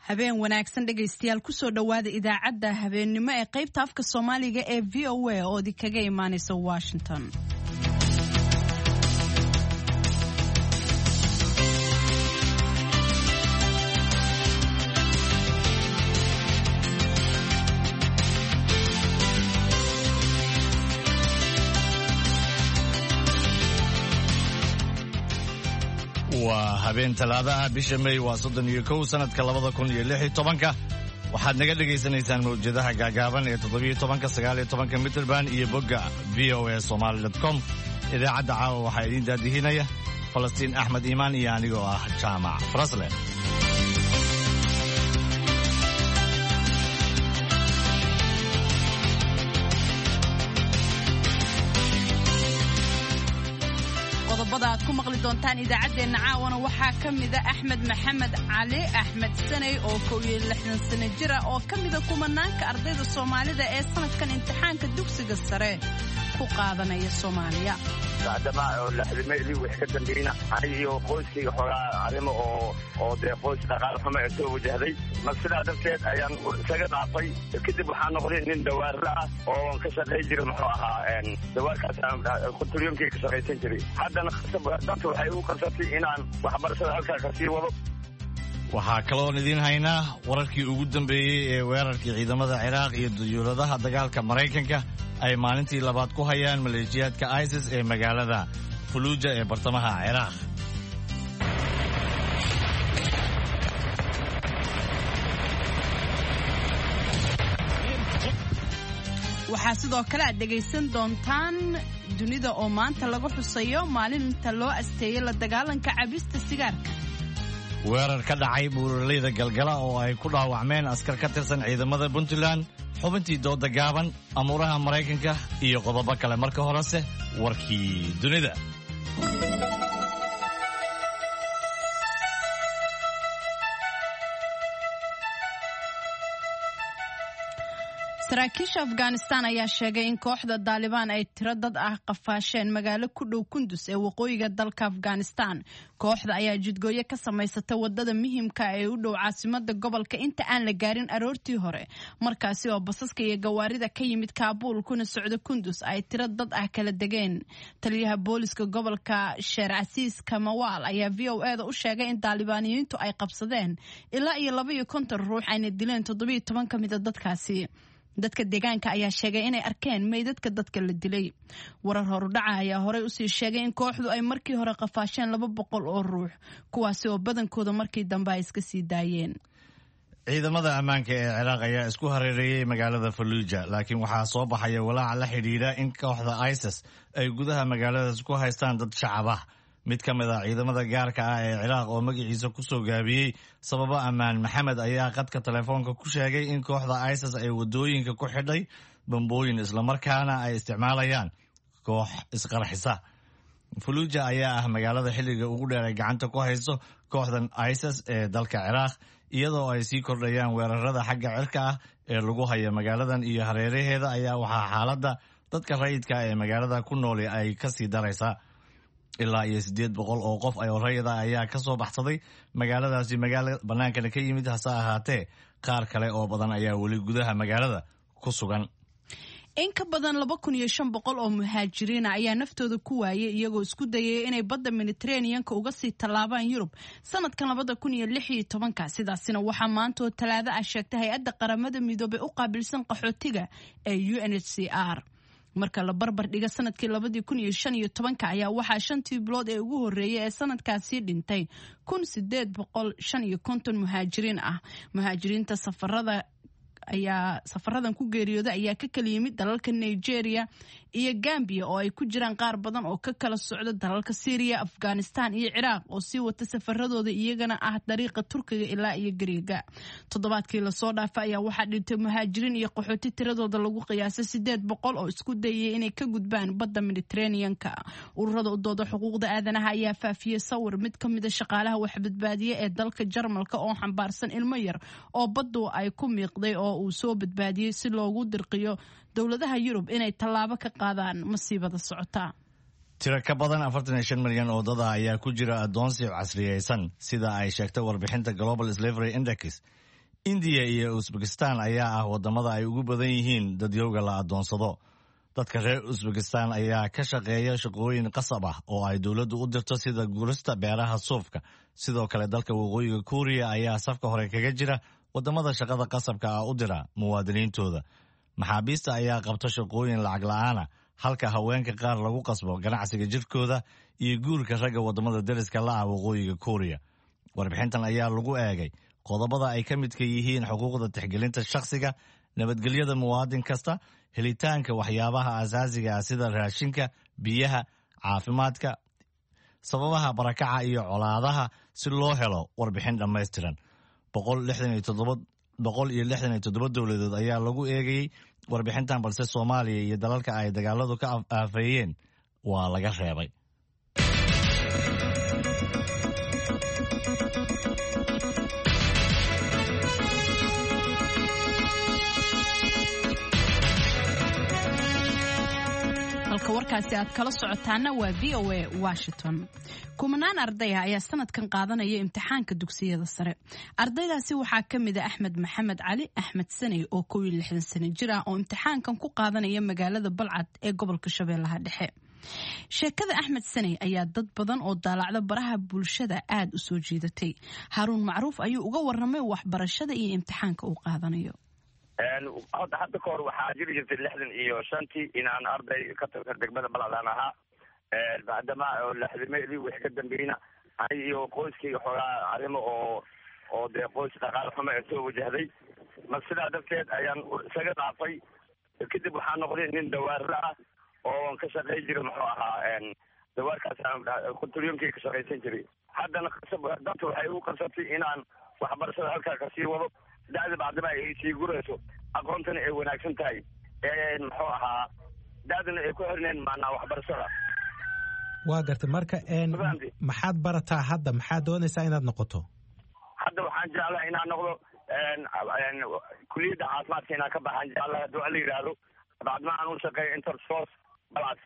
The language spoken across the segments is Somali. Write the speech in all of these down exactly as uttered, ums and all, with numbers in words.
habeen wanaagsan dhegaystayaal ku soo dhawaada idaacadda habeennimo ee qaybta afka Soomaaliga ee V O A oo idinkaga imaanaysa Washington. waa habeen talaadaha bisha May waa soddon iyo kow sanadka labada kun iyo lix iyo tobanka waxaad naga dhageysanaysaan mawjadaha gaagaaban ee toddoba iyo tobanka sagaal iyo tobanka middleband iyo bogga v o a somali dot com idaacadda caawa waxaa idiin daadihinaya Falastiin Axmed Iimaan iyo anigoo ah Jaamac Farasle. qodobada aad ku maqli doontaan idaacadeena caawana waxaa kamida Axmed Maxamed Cali Axmed Sanay oo kow iyo lixdan sano jir ah oo kamida kumanaanka ardayda Soomaalida ee sanadkan imtixaanka dugsiga sare ku qaadanaya Soomaaliya. Saadama oo laxdimeeyay wax ka dambeeyna aniyo qoyskii xogaa arimo oo oo de qoys dhaqaale xumo ay soo wajahday mas'ala dadkeed ayaan isaga dhaafay kadib waxaan noqday nin dawaar ah oo ka shaqeey jiray muxuu ahaa een dawaarkaas aan qutuliyoonkii ka shaqeysan jiray haddana dadku waxay u qarsatay inaan waxbarashada halkaa ka sii wado. waxaa kaloo idin haynaa wararkii ugu dambeeyay ee weerarkii ciidamada Ciraaq iyo dowladaha dagaalka Mareykanka ay maalintii labaad ku hayaan maleeshiyaadka ISIS ee magaalada Fallujah ee bartamaha Ciraaq. waxaa sidoo kale aad dhegaysan doontaan dunida oo maanta lagu xusayo maalinta loo asteeyay la dagaalanka cabista sigaarka. weerar ka dhacay buuraleyda Galgala oo ay ku dhaawacmeen askar ka tirsan ciidamada Puntland, xubintii dooda gaaban, amuuraha Mareykanka iyo qodobo kale. marka horese warkii dunida. saraakiisha Afghanistan ayaa sheegay in kooxda Taliban ay tiro dad ah qafaasheen magaalo ku dhow Kunduz ee waqooyiga dalka Afghanistan. kooxda ayaa jidgooyo ka samaysatay wadada muhiimka ah ee u dhow caasimadda gobolka inta aan la gaarin aroortii hore, markaasi oo basaska iyo gawaarida ka yimid Kaabul kuna socda Kunduz ay tiro dad ah kala degeen. taliyaha booliska gobolka Sheer Casiis Kamawal ayaa V O A da u sheegay in Talibaaniyiintu ay qabsadeen ilaa iyo laba iyo konton ruux ayna dileen toddoba iyo toban ka mid ah dadkaasi. dadka deegaanka ayaa sheegay inay arkeen meydadka dadka la dilay. warar horudhaca ayaa horey u sii sheegay in kooxdu ay markii hore qafaasheen laba boqol oo ruux, kuwaasi oo badankooda markii dambe ay iska sii daayeen. ciidamada ammaanka ee Ciraaq ayaa isku hareereeyay magaalada Fallujah, laakiin waxaa soo baxaya walaac la xidhiidha in kooxda ISIS ay gudaha magaaladaas ku haystaan dad shacab ah. mid ka mid ah ciidamada gaarka ah ee Ciraaq oo magaciisa ku soo gaabiyey sababa ammaan Maxamed ayaa qadka telefoonka ku sheegay in kooxda ISIS ay wadooyinka ku xidhay bambooyin isla markaana ay isticmaalayaan koox isqarxisa. Fallujah ayaa ah magaalada xilliga ugu dheer ee gacanta ku hayso kooxdan ISIS ee dalka Ciraaq, iyadoo ay sii kordhayaan weerarada xagga cirka ah ee lagu hayo magaaladan iyo hareeraheeda ayaa waxaa xaaladda dadka rayidka ee magaalada ku nool ay ka sii daraysaa. ilaa iyo siddeed boqol oo qof ay rayida ayaa ka soo baxsaday magaaladaasi magaalada banaankana ka yimid, hase ahaatee qaar kale oo badan ayaa weli gudaha magaalada ku sugan. in ka badan laba kun iyo shan boqol oo muhaajiriin ayaa naftooda ku waayay iyagoo isku dayay inay badda Mediterranean-ka uga sii tallaabaan Yurub sanadkan labada kun iyo lix iyo tobanka. sidaasina waxaa maanta oo Talaado ah sheegtay hay'adda qaramada midoobay u qaabilsan qaxootiga ee U N H C R. marka la barbar dhiga sanadkii labada kun iyo shan iyo tobanka ayaa waxaa shantii bilood ee ugu horeeyay ee sanadkaasi dhintay kun sideed boqol shan iyo konton muhaajiriin ah. muhaajiriinta safarada ayaa safaradan ku geeriyooday ayaa ka kala yimid dalalka Nigeria iyo Gambia oo ay ku jiraan qaar badan oo ka kala socda dalalka Syria, Afghanistan iyo Ciraaq oo sii wata safaradooda iyagana ah dariiqa Turkiga ilaa iyo Greega. toddobaadkii la soo dhaafay ayaa waxaa dhintay muhaajiriin iyo qaxooti tiradooda lagu qiyaasay siddeed boqol oo isku dayay inay ka gudbaan badda Mediterranean-ka. ururada u dooda xuquuqda aadanaha ayaa faafiyay sawir mid ka mid ah shaqaalaha wax badbaadiya ee dalka Jarmalka oo xambaarsan ilmo yar oo baddu ay ku miiqday oo uu soo badbaadiyay si loogu dirqiyo dowladaha Yurub inay tallaabo ka qaadaan masiibada socota. tiro ka badan afartan iyo shan milyan oo dad ah ayaa ku jira adoonsi casriyeysan sida ay sheegtay warbixinta Global Slavery Index indiya iyo usbekistan ayaa ah wadamada ay ugu badan yihiin dadyowga la adoonsado. dadka reer usbekistan ayaa ka shaqeeya shaqooyin qasab ah oo ay dowladdu u dirto sida gurista beeraha suufka. sidoo kale dalka waqooyiga kuuriya ayaa safka hore kaga jira wadamada shaqada qasabka ah u dira muwaadiniintooda. maxaabiista ayaa qabta shaqooyin lacag la-aana halka haweenka qaar lagu qasbo ganacsiga jirkooda iyo guurka ragga wadamada deriska la ah waqooyiga kuuriya. warbixintan ayaa lagu eegay qodobada ay ka midka yihiin xuquuqda tixgelinta shakhsiga, nabadgelyada muwaadin kasta, helitaanka waxyaabaha asaasiga ah sida raashinka, biyaha, caafimaadka, sababaha barakaca iyo colaadaha si loo helo warbixin dhammaystiran. boqol lixdan iyo toddoba dowladood ayaa lagu eegayey warbixintan, balse Soomaaliya iyo dalalka ay dagaaladu ka aafeeyeen waa laga reebay. halka warkaasi aad kala socotaana waa v o a Washington. kumanaan arday ah ayaa sanadkan qaadanaya imtixaanka dugsiyada sare. ardaydaasi waxaa ka mid ah Axmed Maxamed Cali Axmed Sanay oo kow iyo lixdan sano jir ah oo imtixaankan ku qaadanaya magaalada Balcad ee gobolka Shabeellaha Dhexe. sheekada Axmed Sanay ayaa dad badan oo daalacda baraha bulshada aad u soo jiidatay. Haruun Macruuf ayuu uga warramay waxbarashada iyo imtixaanka uu qaadanayo. hadda hadda kahor waxaa jiri jirtay lixdan iyo shantii inaan arday ka tirsan degmada Balcad ahaa. maadaama lixdameedii wixii ka dambeeyna ani iyo qoyskayga xoogaa arrimo oo oo dee qoys dhaqaale xumo ee soo wajahday. mar sidaa darteed ayaan isaga dhaafay. kadib waxaa noqday nin dawaarla ah oo ka shaqayn jiray muxuu ahaa dawaarkaas kuturyonkii ka shaqaysan jiray. haddana dadka waxay u qasabtay inaan waxbarashada halkaa kasii wado. da'da bacdama ay sii gurayso, aqoontana ay wanaagsan tahay, muxuu ahaa da'dana ay ku xirneen maanaa waxbarashada. waa gartay marka maxaad barataa hadda? maxaad doonaysaa inaad noqoto? hadda waxaan jeclahay inaan noqdo kuliyadda caafimaadka inaan ka baxaan jeclahay hadduu ala yidhaahdo bacdama aan u shaqeeyo intersos Balcad.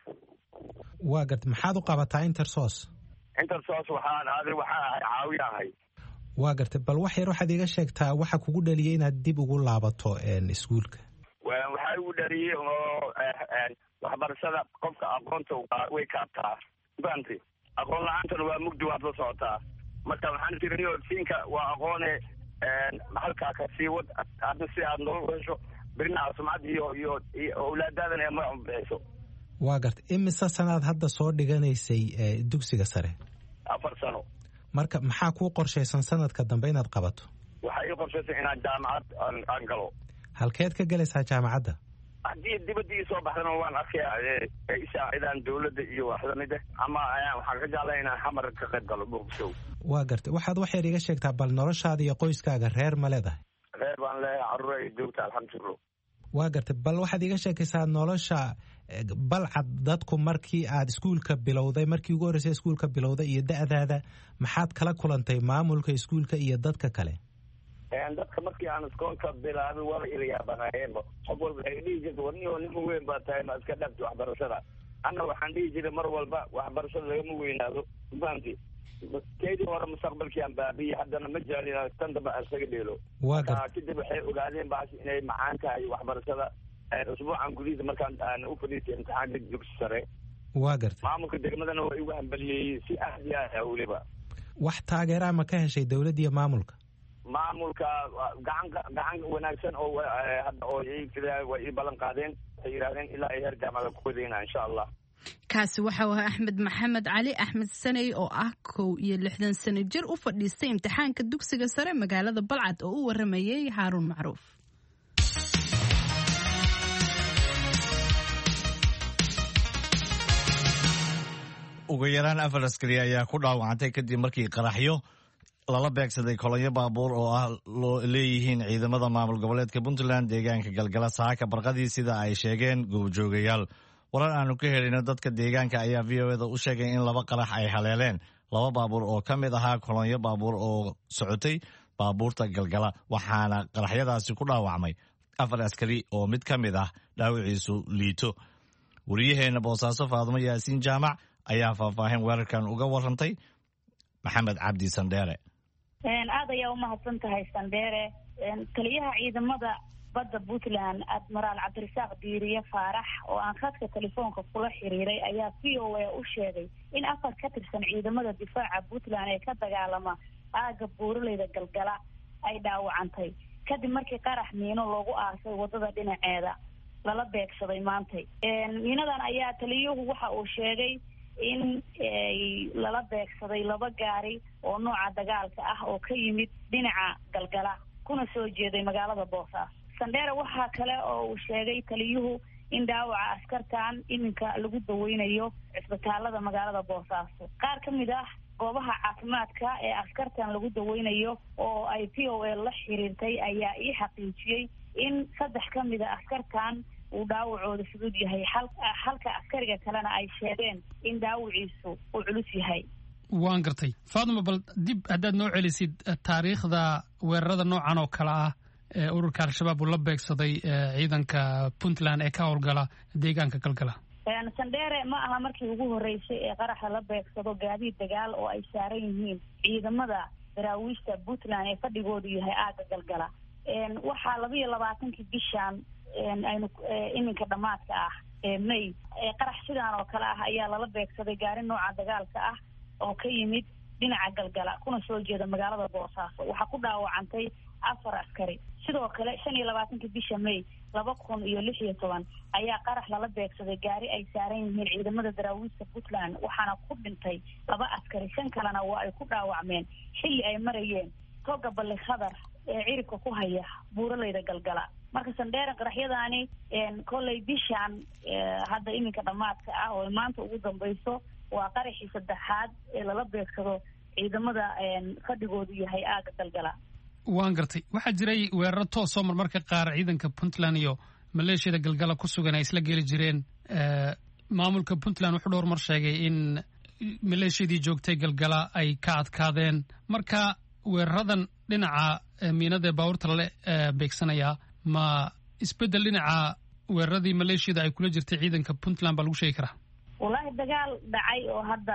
waa gartay maxaad u qabataa intersos? intersos waxaan aaday waxaan ahay caawiya ahay. waa gartay bal wax yar waxaad iiga sheegtaa waxa kugu dhaliyay inaad dib ugu laabato iskuulka? waxaa igu dhaliyay oo waxbarashada qofka aqoonta way kaabtaa fahamtay. aqoon la-aantana waa mugdi waad la socotaa. marka waxaan tiri siinka waa aqoone halkaa ka sii wad hadda si aad nolol hesho birina sumcad iyo iyo awlaadaadana ee magac bixiso. waa gartay imise sanaad hadda soo dhiganaysay dugsiga sare? afar sano. marka maxaa kuu qorshaysan sanadka dambe inaad qabato? waxaa ii qorshaysan inaan jaamacad aan galo. halkeed ka galaysaa jaamacadda? haddii dibadii soo baxdana waan arkaya isaacidaan dawladda iyo waxlamid ah ama waxaan ka jeclaa inaan xamar ka qayb galo Muqdisho. waa gartay waxaad wax yar iga sheegtaa bal noloshaada iyo qoyskaaga reer ma leedahay? reer baan leeyahay, carruur ay joogta alxamdulillah. waa gartay bal waxaad iga sheekaysaa nolosha Balcad dadku markii aad iskuulka bilowday markii ugu horreysay iskuulka bilowday iyo da'daada maxaad kala kulantay maamulka iskuulka iyo dadka kale? dadka markii aan iskoolka bilaabay waa ila yaabanaayeenba. qof walba waxay dhihi jirta warniyo ninka weyn baa tahay ma iska dhabti waxbarashada. anna waxaan dhihi jiray mar walba waxbarashada lagama weynaado fahamti. keydii hore mustaqbalkii aan baabiyey haddana ma jeclin tan dambe aan isaga dheelo. kadib waxay ogaadeen baas inay macaan tahay waxbarashada. usbuucan gudihiisa markaan aan u fadhiistay imtixaanka dugsi sare. waa gartay maamulka degmadana waa igu hambaliyey si aad iyo aad ah weliba. wax taageeraa ma ka heshay dawladda iyo maamulka? maamulka gacan gacan wanaagsan oo hadda oo way ii ballan qaadeen. waxay yidhahdeen ilaa ay heer jaamacada ku wadayna insha allah. kaasi waxa uu ahaa Axmed Maxamed Cali Axmed Sanay oo ah kow iyo lixdan sano jir u fadhiistay imtixaanka dugsiga sare magaalada Balcad oo u waramayay Haruun Macruuf. ugu yaraan afar askari ayaa ku dhaawacantay kadib markii qaraxyo lala beegsaday kolonyo baabuur oo ah loo leeyihiin ciidamada maamul goboleedka Puntland deegaanka Galgala saaka barqadii sida ay sheegeen goobjoogayaal. warar aanu ka helino dadka deegaanka ayaa V O A da u sheegay in laba qarax ay haleeleen laba baabuur oo ka mid ahaa kolonyo baabuur oo socotay baabuurta Galgala, waxaana qaraxyadaasi ku dhaawacmay afar askari oo mid ka mid ah dhaawiciisu liito. wariyaheena Boosaaso Faadumo Yaasiin Jaamac ayaa faahfaahin weerarkan uga warantay Maxamed Cabdi Sandheere. aad ayaa u mahadsan tahay Sandheere. taliyaha ciidamada badda Puntland Admiral Cabdirasaaq Diiriye Faarax oo aan khadka telefoonka kula xiriiray ayaa V O A u sheegay in afar ka tirsan ciidamada difaaca Puntland ee ka dagaalama aaga buuraleyda Galgala ay dhaawacantay kadib markii qarax miino loogu aasay wadada dhinaceeda lala beegsaday maantay. miinadan ayaa taliyuhu waxa uu sheegay in lala beegsaday laba gaari oo nooca dagaalka ah oo ka yimid dhinaca Galgala kuna soo jeeday magaalada Boosaaso. Sandheere waxaa kale oo uu sheegay taliyuhu in dhaawaca askartan iminka lagu daweynayo cisbitaalada magaalada Boosaaso. qaar ka mid ah goobaha caafimaadka ee askartan lagu daweynayo oo ay P O A la xiriirtay ayaa ii xaqiijiyay in saddex ka mid ah askartan uu dhaawacooda fudud yahay halka askariga kalena ay sheegeen in dhaawaciisu uu culus yahay. waan gartay. Faaduma, bal dib haddaad noo celisid taariikhda weerarada noocan oo kale ah ee ururka al-shabaab uu la beegsaday ciidanka Puntland ee ka howlgala deegaanka Galgala. Sandheere ma aha markii ugu horeysay ee qaraxa la beegsado gaadiid dagaal oo ay saaran yihiin ciidamada daraawiishta Puntland ee fadhigoodu yahay aaga Galgala. waxaa laba iyo labaatankii bishan aynu iminka dhamaadka ah ee May ee qarax sidaan oo kale ah ayaa lala beegsaday gaari nooca dagaalka ah oo ka yimid dhinaca Galgala kuna soo jeeda magaalada Boosaaso. waxaa ku dhaawacantay afar askari. sidoo kale shan iyo labaatankii bisha May laba kun iyo lix iyo toban ayaa qarax lala beegsaday gaari ay saaran yihiin ciidamada daraawiishta Puntland waxaana ku dhintay laba askari, shan kalena waa ay ku dhaawacmeen xilli ay marayeen toga Balli Khadar ee ciribka ku haya buuraleyda Galgala. marka Sandheere qaraxyadaani kolley bishan hadda iminka dhamaadka ah oo maanta ugu dambayso waa qaraxii saddexaad ee lala beegsado ciidamada fadhigoodu yahay aaga Galgala. waan gartay. waxaa jiray weeraro toos oo marmarka qaar ciidanka Puntland iyo maleeshiyada Galgala ku sugan ay isla geli jireen. maamulka Puntland wuxuu dhowr mar sheegay in maleeshiyadii joogtay Galgala ay ka adkaadeen. marka weeraradan dhinaca miinada ee baabuurta lale beegsanaya ma isbedel dhinaca weeraradii maleeshiyada ay kula jirtay ciidanka Puntland baa lagu sheegi karaa? wallaahi dagaal dhacay oo hadda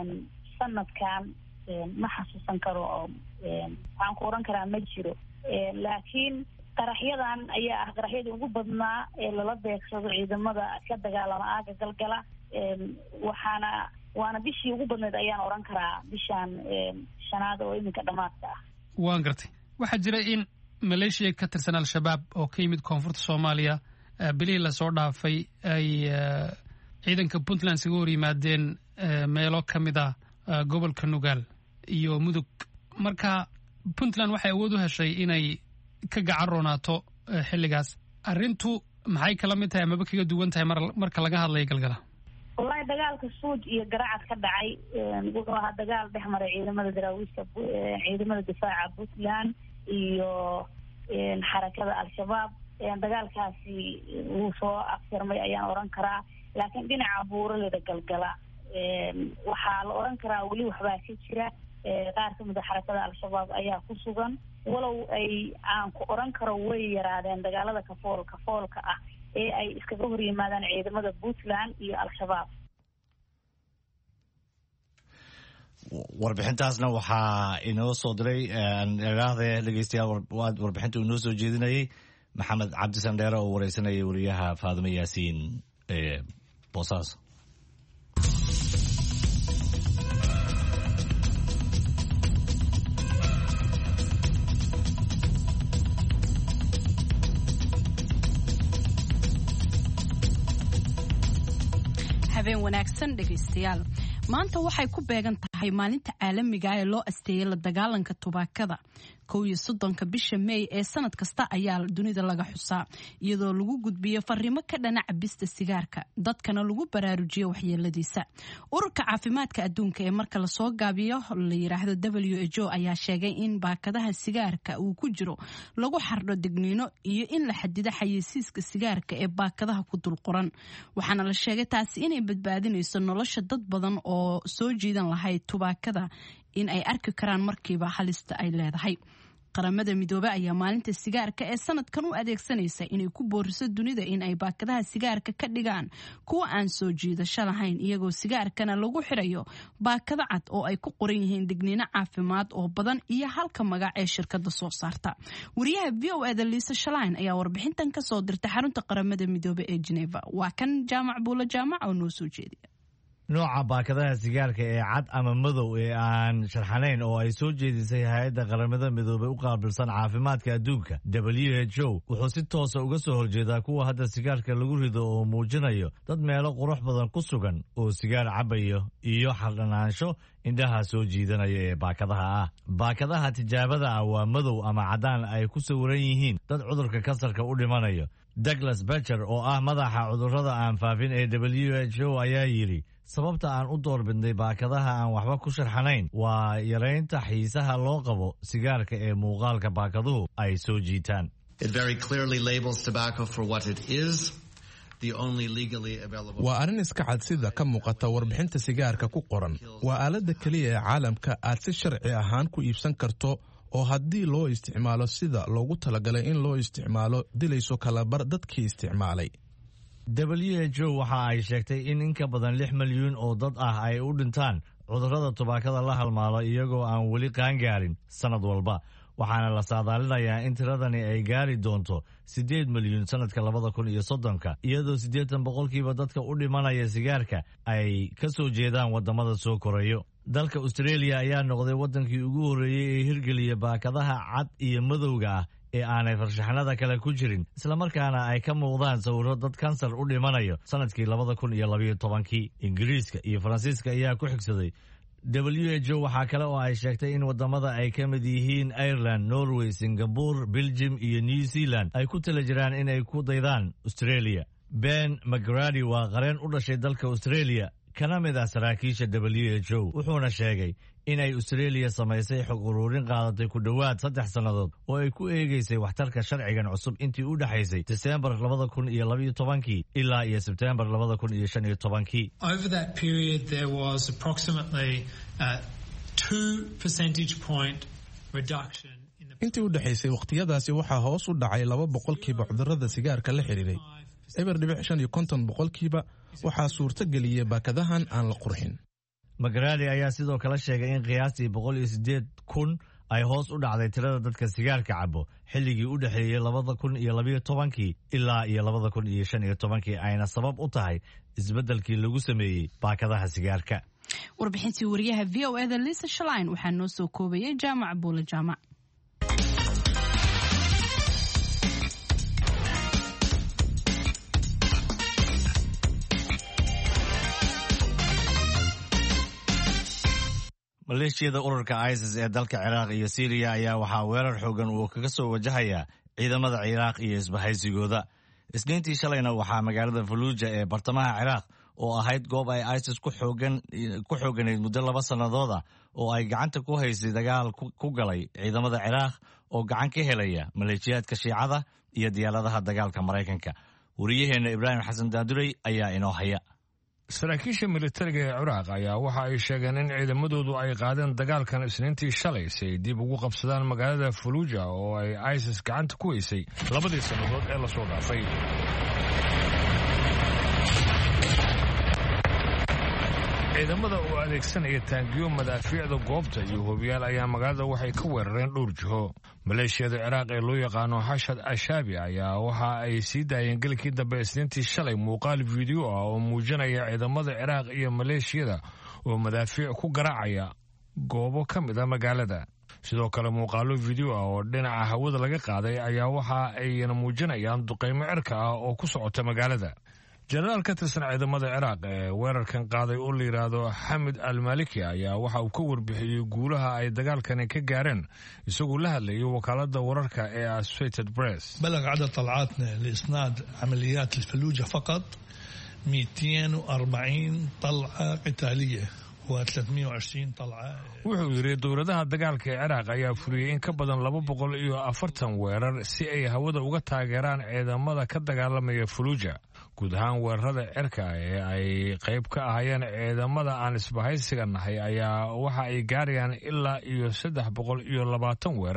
sanadkan ma xasuusan karo oo waxaan ku oran karaa ma jiro. laakiin qaraxyadan ayaa ah qaraxyadii ugu badnaa ee lala beegsado ciidamada ka dagaalama aaga Galgala. waxaana waana bishii ugu badneed ayaan oran karaa bishan shanaad oo iminka dhamaadka ah. waan gartay. waxaa jira in maleeshiya ka tirsan al-shabaab oo ka yimid koonfurta Soomaaliya bilihii lasoo dhaafay ay ciidanka Puntland isaga hor yimaadeen meelo ka mid ah gobolka Nugaal iyo Mudug. marka Puntland waxay awood u heshay inay ka gacan roonaato xilligaas. arrintu maxay kala mid tahay amaba kaga duwan tahay marka laga hadlayo Galgala? wallahi dagaalka suuj iyo garacad ka dhacay wuxuu ahaa dagaal dhex maray ciidamada daraawiishta ciidamada difaaca Puntland iyo xarakada al-shabaab. dagaalkaasi wuu soo afsirmay ayaan oran karaa. laakiin dhinaca buuraleyda Galgala waxaa la oran karaa weli waxbaa ka jira. qaar ka mid a xarakada al-shabaab ayaa ku sugan walow ay aan ku oran karo way yaraadeen dagaalada kafool kafoolka ah ee ay iskaga hor yimaadaan ciidamada Puntland iyo al-shabaab. warbixintaasna waxaa inoo soo diray ilaahda dhegeystayaal warbixinta inoo soo jeedinayay Maxamed Cabdi Sandheere oo wareysanayay wariyaha Faaduma Yaasiin ee Boosaaso. habeen wanaagsan dhegeystayaal. maanta waxay ku beegan tahay maalinta caalamiga ah ee loo asteeyay la dagaalanka tubaakada. kow iyo soddonka bisha May ee sanad kasta ayaa dunida laga xusaa iyadoo lagu gudbiyo fariimo ka dhana cabista sigaarka dadkana lagu baraarujiyo waxyeeladiisa. ururka caafimaadka adduunka ee marka la soo gaabiyo la yiraahdo W H O ayaa sheegay in baakadaha sigaarka uu ku jiro lagu xardho digniino iyo in la xadido xayeysiiska sigaarka ee baakadaha ku dul qoran. waxaana la sheegay taasi inay badbaadinayso nolosha dad badan oo soo jiidan lahayd tubaakada in ay arki karaan markiiba halista ay leedahay. qaramada midoobey ayaa maalinta sigaarka ee sanadkan u adeegsanaysa inay ku booriso dunida in ay baakadaha sigaarka ka dhigaan kuwa aan soo jiidasho lahayn iyagoo sigaarkana lagu xirayo baakado cad oo ay ku qoran yihiin digniino caafimaad oo badan iyo halka magac ee shirkada soo saarta. wariyaha v o eda Lisa Schlein ayaa warbixintan ka soo dirtay xarunta qaramada midoobey ee Geneva. waa kan jaamac buula jaamac oo noo soo jeediya. nooca baakadaha sigaarka ee cad ama madow ee aan sharxanayn oo ay soo jeedisay hay-adda qaramada midoobey u qaabilsan caafimaadka adduunka W H O wuxuu si toosa uga soo horjeedaa kuwa hadda sigaarka lagu rido oo muujinayo dad meelo qurux badan ku sugan oo sigaar cabayo iyo xaldhanaansho indhaha soo jiidanaya ee baakadaha ah. baakadaha tijaabada ah waa madow ama caddaan ay ku sawiran yihiin dad cudurka kansarka u dhimanayo. Douglas Becher oo ah madaxa cudurrada aan faafin ee W H O ayaa yidhi sababta aan u doorbidnay baakadaha aan waxba ku sharxanayn waa yaraynta xiisaha loo qabo sigaarka ee muuqaalka baakaduhu ay soo jiitaan. waa arrin iska cad sida ka muuqata warbixinta sigaarka ku qoran. waa aaladda keliya ee caalamka aad si sharci ahaan ku iibsan karto oo haddii loo isticmaalo sida loogu talagalay in loo isticmaalo dilayso kalabar dadkii isticmaalay. W H O waxa ay sheegtay in in ka badan lix milyuun oo dad ah ay u dhintaan cudurrada tubaakada la halmaalo iyagoo aan weli qaangaarin sanad walba, waxaana la saadaalinayaa in tiradani ay gaari doonto siddeed milyuun sanadka labada kun iyo soddonka iyadoo siddeetan boqolkiiba dadka u dhimanaya sigaarka ay ka soo jeedaan waddamada soo korayo. dalka Australia ayaa noqday waddankii ugu horreeyey ee hirgeliya baakadaha cad iyo madowga ah ee aanay farshaxanada kale ku jirin islamarkaana ay ka muuqdaan sawirro dad kansar u dhimanayo sanadkii labada kun iyo labayo tobankii. Ingiriiska iyo Faransiiska ayaa ku xigsaday. W H O waxaa kale oo ay sheegtay in waddamada ay ka mid yihiin Ireland, Norway, Singapore, Belgium iyo New Zealand ay ku tala jiraan inay ku daydaan Australia. Ben McGrady waa qareen u dhashay dalka Australia kana mid ah saraakiisha W H O wuxuuna sheegay inay Australia samaysay xog ururin qaadatay ku dhowaad saddex sannadood oo ay ku eegaysay waxtarka sharcigan cusub intii u dhaxaysay December labada kun iyo labayo tobankii ilaa iyo September labada kun iyo shan iyo tobankii. Over that period there was approximately uh, two percentage point reduction. intii u dhaxaysay waqtiyadaasi waxaa hoos u dhacay laba boqolkiiba cudurrada sigaarka la xiriiray. eber dhibic shan iyo konton boqolkiiba waxaa suurto geliyay baakadahan aan la qurxin. McGrady ayaa sidoo kale sheegay in qiyaastii boqol iyo siddeed kun ay hoos u dhacday tirada dadka sigaarka cabo xilligii u dhexeeyey labada kun iyo labayo tobankii ilaa iyo labada kun iyo shan iyo tobankii ayna sabab u tahay isbeddelkii lagu sameeyey baakadaha sigaarka. warbixintii wariyaha V O eda Lisa Schlein waxaa noo soo koobayay jaamac buula jaamac. maleeshiyada ururka ISIS ee dalka Ciraaq iyo Syria ayaa waxaa weerar xoogan uu kaga soo wajahayaa ciidamada Ciraaq iyo isbahaysigooda. Isniintii shalayna waxaa magaalada Fallujah ee bartamaha Ciraaq oo ahayd goob ay ISIS ku xoogan ku xooganayd muddo laba sannadood ah oo ay gacanta ku haysay dagaal ku galay ciidamada Ciraaq oo gacan ka helaya maleeshiyaadka Shiicada iyo diyaaradaha dagaalka Mareykanka. wariyaheena Ibraahim Xasan Daadurey ayaa inoo haya. saraakiisha militariga ee Ciraaq ayaa waxa ay sheegeen in ciidamadoodu ay qaadeen dagaalkan Isniintii shalay si ay dib ugu qabsadaan magaalada Fallujah oo ay ISIS gacanta ku haysay labadii sannadood ee la soo dhaafay. ciidamada oo adeegsanaya taangiyo madaafiicda goobta iyo hubiyaal ayaa magaalada waxay ka weerareen dhowr jiho. maleeshiyada Ciraaq ee loo yaqaano Hashad Ashaabi ayaa waxa ay sii daayeen galkii dambe Isniintii shalay muuqaal video ah oo muujinaya ciidamada Ciraaq iyo maleeshiyada oo madaafiic ku garaacaya goobo ka mid ah magaalada. sidoo kale muuqaalo video ah oo dhinaca hawada laga qaaday ayaa waxa ay muujinayaan duqeymo cirka ah oo ku socota magaalada. jenaraal ka tirsan ciidamada Ciraaq ee weerarkan qaaday oo la yiraahdo Hamid Al-Maliki ayaa waxa uu ka warbixiyay guulaha ay dagaalkani ka gaareen isagoo la hadlayay wakaalada wararka ee Associated Press. بلغ عدد طلعاتنا لإسناد عمليات الفلوجة فقط مئتين وأربعين طلعة قتالية وثلاثمئة وعشرين طلعة. wuxuu yiri dowladaha dagaalka ee Ciraaq ayaa fuliyay in ka badan laba boqol iyo afartan weerar si ay hawada uga taageeraan ciidamada ka dagaalamaya Fallujah. guud ahaan weerarada cirka ee ay qayb ka ahayeen ciidamada aan isbahaysiga nahay ayaa waxa ay gaarayaan ilaa iyo saddex boqol iyo labaatan weerar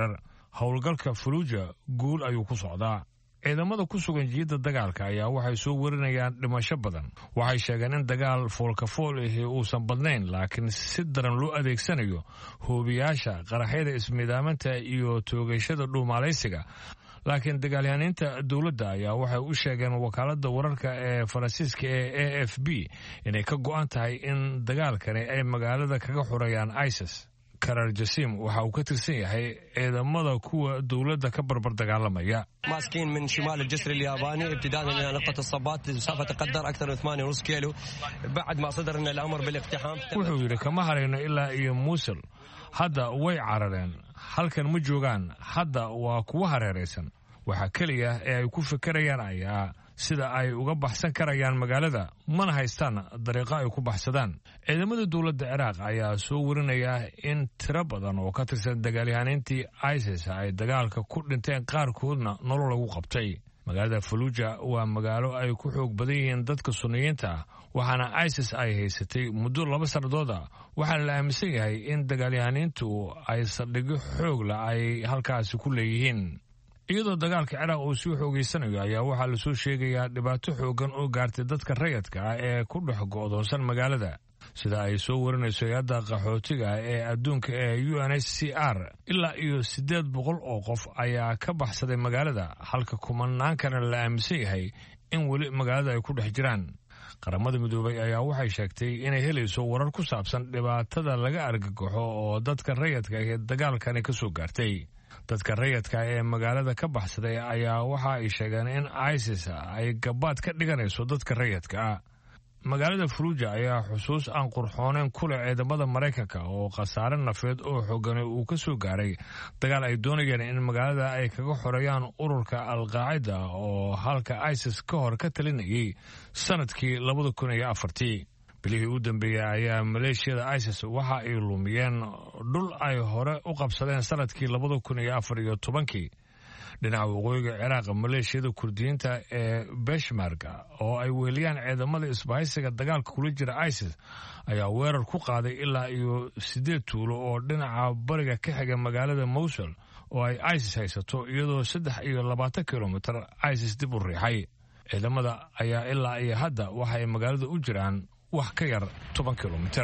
howlgalka Fallujah guul ayuu ku socdaa. ciidamada ku sugan jiidda dagaalka ayaa waxay soo warinayaan dhimasho badan. waxay sheegeen in dagaal foolkafool ahi uusan badnayn, laakiin si daran loo adeegsanayo hoobiyaasha, qaraxyada ismiidaaminta iyo toogashada dhuumaalaysiga. laakiin dagaalyahaniinta dowladda ayaa waxay u sheegeen wakaaladda wararka ee Faransiiska ee A F P inay ka go'an tahay in dagaalkani ay magaalada kaga xurayaan ISIS. karar jasim waxa uu ka tirsan yahay ciidamada kuwa dowladda ka barbar dagaalamaya. ماسكين من شمال الجسر الياباني ابتداء من نقطة الصبات مسافة تقدر أكثر من ثمانية ونص كيلو بعد ما صدر لنا الأمر بالاقتحام. wuxuu yidhi kama harayno ilaa iyo Mosul. hadda way carareen, halkan ma joogaan, hadda waa kuwa hareeraysan. waxa kaliya ee ay ku fikirayaan ayaa sida ay uga baxsan karayaan magaalada, mana haystaan dariiqo ay ku baxsadaan. ciidamada dowladda Ciraaq ayaa soo warinaya in tiro badan oo ka tirsan dagaalyahaniintii ISIS ay dagaalka ku dhinteen, qaarkoodna nolol lagu qabtay. magaalada Fallujah waa magaalo ay ku xoog badan yihiin dadka Sunniyiinta ah, waxaana ISIS ay haysatay muddo laba sannadood ah. waxaana la aaminsan yahay in dagaalyahaniintu ay saldhigyo xoog leh ay halkaasi ku leeyihiin. iyadoo dagaalka Ciraaq uu sii xoogeysanayo ayaa waxaa la soo sheegayaa dhibaato xoogan oo gaartay dadka rayidka ah ee ku dhex go'doonsan magaalada. sida ay soo warinayso hay'adda qaxootiga ee adduunka ee U N H C R, ilaa iyo siddeed boqol oo qof ayaa ka baxsaday magaalada, halka kumanaan kalena la aaminsan yahay in weli magaalada ay ku dhex jiraan. qaramada midoobay ayaa waxay sheegtay inay helayso warar ku saabsan dhibaatada laga argagaxo oo dadka rayidka ah ee dagaalkani ka soo gaartay. dadka rayidka ee magaalada ka baxsaday ayaa waxa ay sheegeen in ISIS ay gabaad ka dhiganayso dadka rayidka ah. magaalada Fallujah ayaa xusuus aan qurxooneyn ku leh ciidamada Mareykanka oo khasaare nafeed oo xooggan uu ka soo gaaray dagaal ay doonayeen in magaalada ay kaga xoreeyaan ururka Al-Qaacida oo halka ISIS ka hor ka talinayay sanadkii labada kun iyo afartii. bilihii u dambeeyay ayaa maleeshiyada ISIS waxa ay lumiyeen dhul ay hore u qabsadeen sanadkii labada kun iyo afar iyo tobankii. dhinaca waqooyiga Ciraaq, maleeshiyada Kurdiyiinta ee Peshmerga oo ay weeliyaan ciidamada isbahaysiga dagaalka kula jira ISIS ayaa weerar ku qaaday ilaa iyo siddeed tuulo oo dhinaca bariga ka xiga magaalada Mosul oo ay ISIS haysato, iyadoo saddex iyo labaatan kilomitir ISIS dib u riixay. ciidamada ayaa ilaa iyo hadda waxa ay magaalada u jiraan wax ka yar toban kilomitir.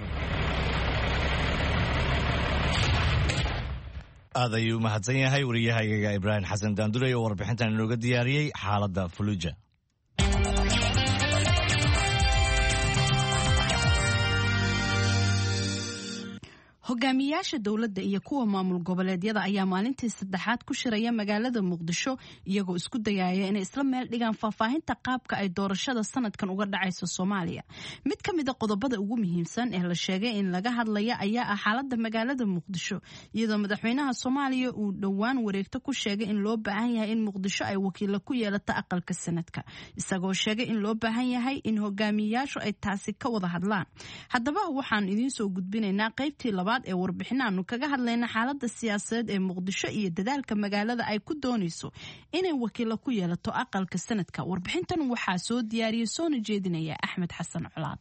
aad ayuu mahadsan yahay wariyahayga Ibrahim Xasan Daandure oo warbixintan inooga diyaariyey xaaladda Fallujah. hogaamiyaasha dowladda iyo kuwa maamul goboleedyada ayaa maalintii saddexaad ku shiraya magaalada Muqdisho iyagoo isku dayaya inay isla meel dhigaan faahfaahinta qaabka ay doorashada sanadkan uga dhacayso Soomaaliya. mid ka mid ah qodobada ugu muhiimsan ee la sheegay in laga hadlaya ayaa ah xaaladda magaalada Muqdisho, iyadoo madaxweynaha Soomaaliya uu dhowaan wareegto ku sheegay in loo baahan yahay in Muqdisho ay wakiilo ku yeelato aqalka sanadka, isagoo sheegay in loo baahan yahay in hogaamiyaashu ay taasi ka wada hadlaan. haddaba waxaan idiin soo gudbinaynaa qaybtii labaad ee warbixinaanu kaga hadlayna xaaladda siyaasadeed ee Muqdisho iyo dadaalka magaalada ay ku doonayso inay wakiilo ku yeelato aqalka sanadka. warbixintan waxaa soo diyaariyay soona jeedinaya Axmed Xasan Colaad.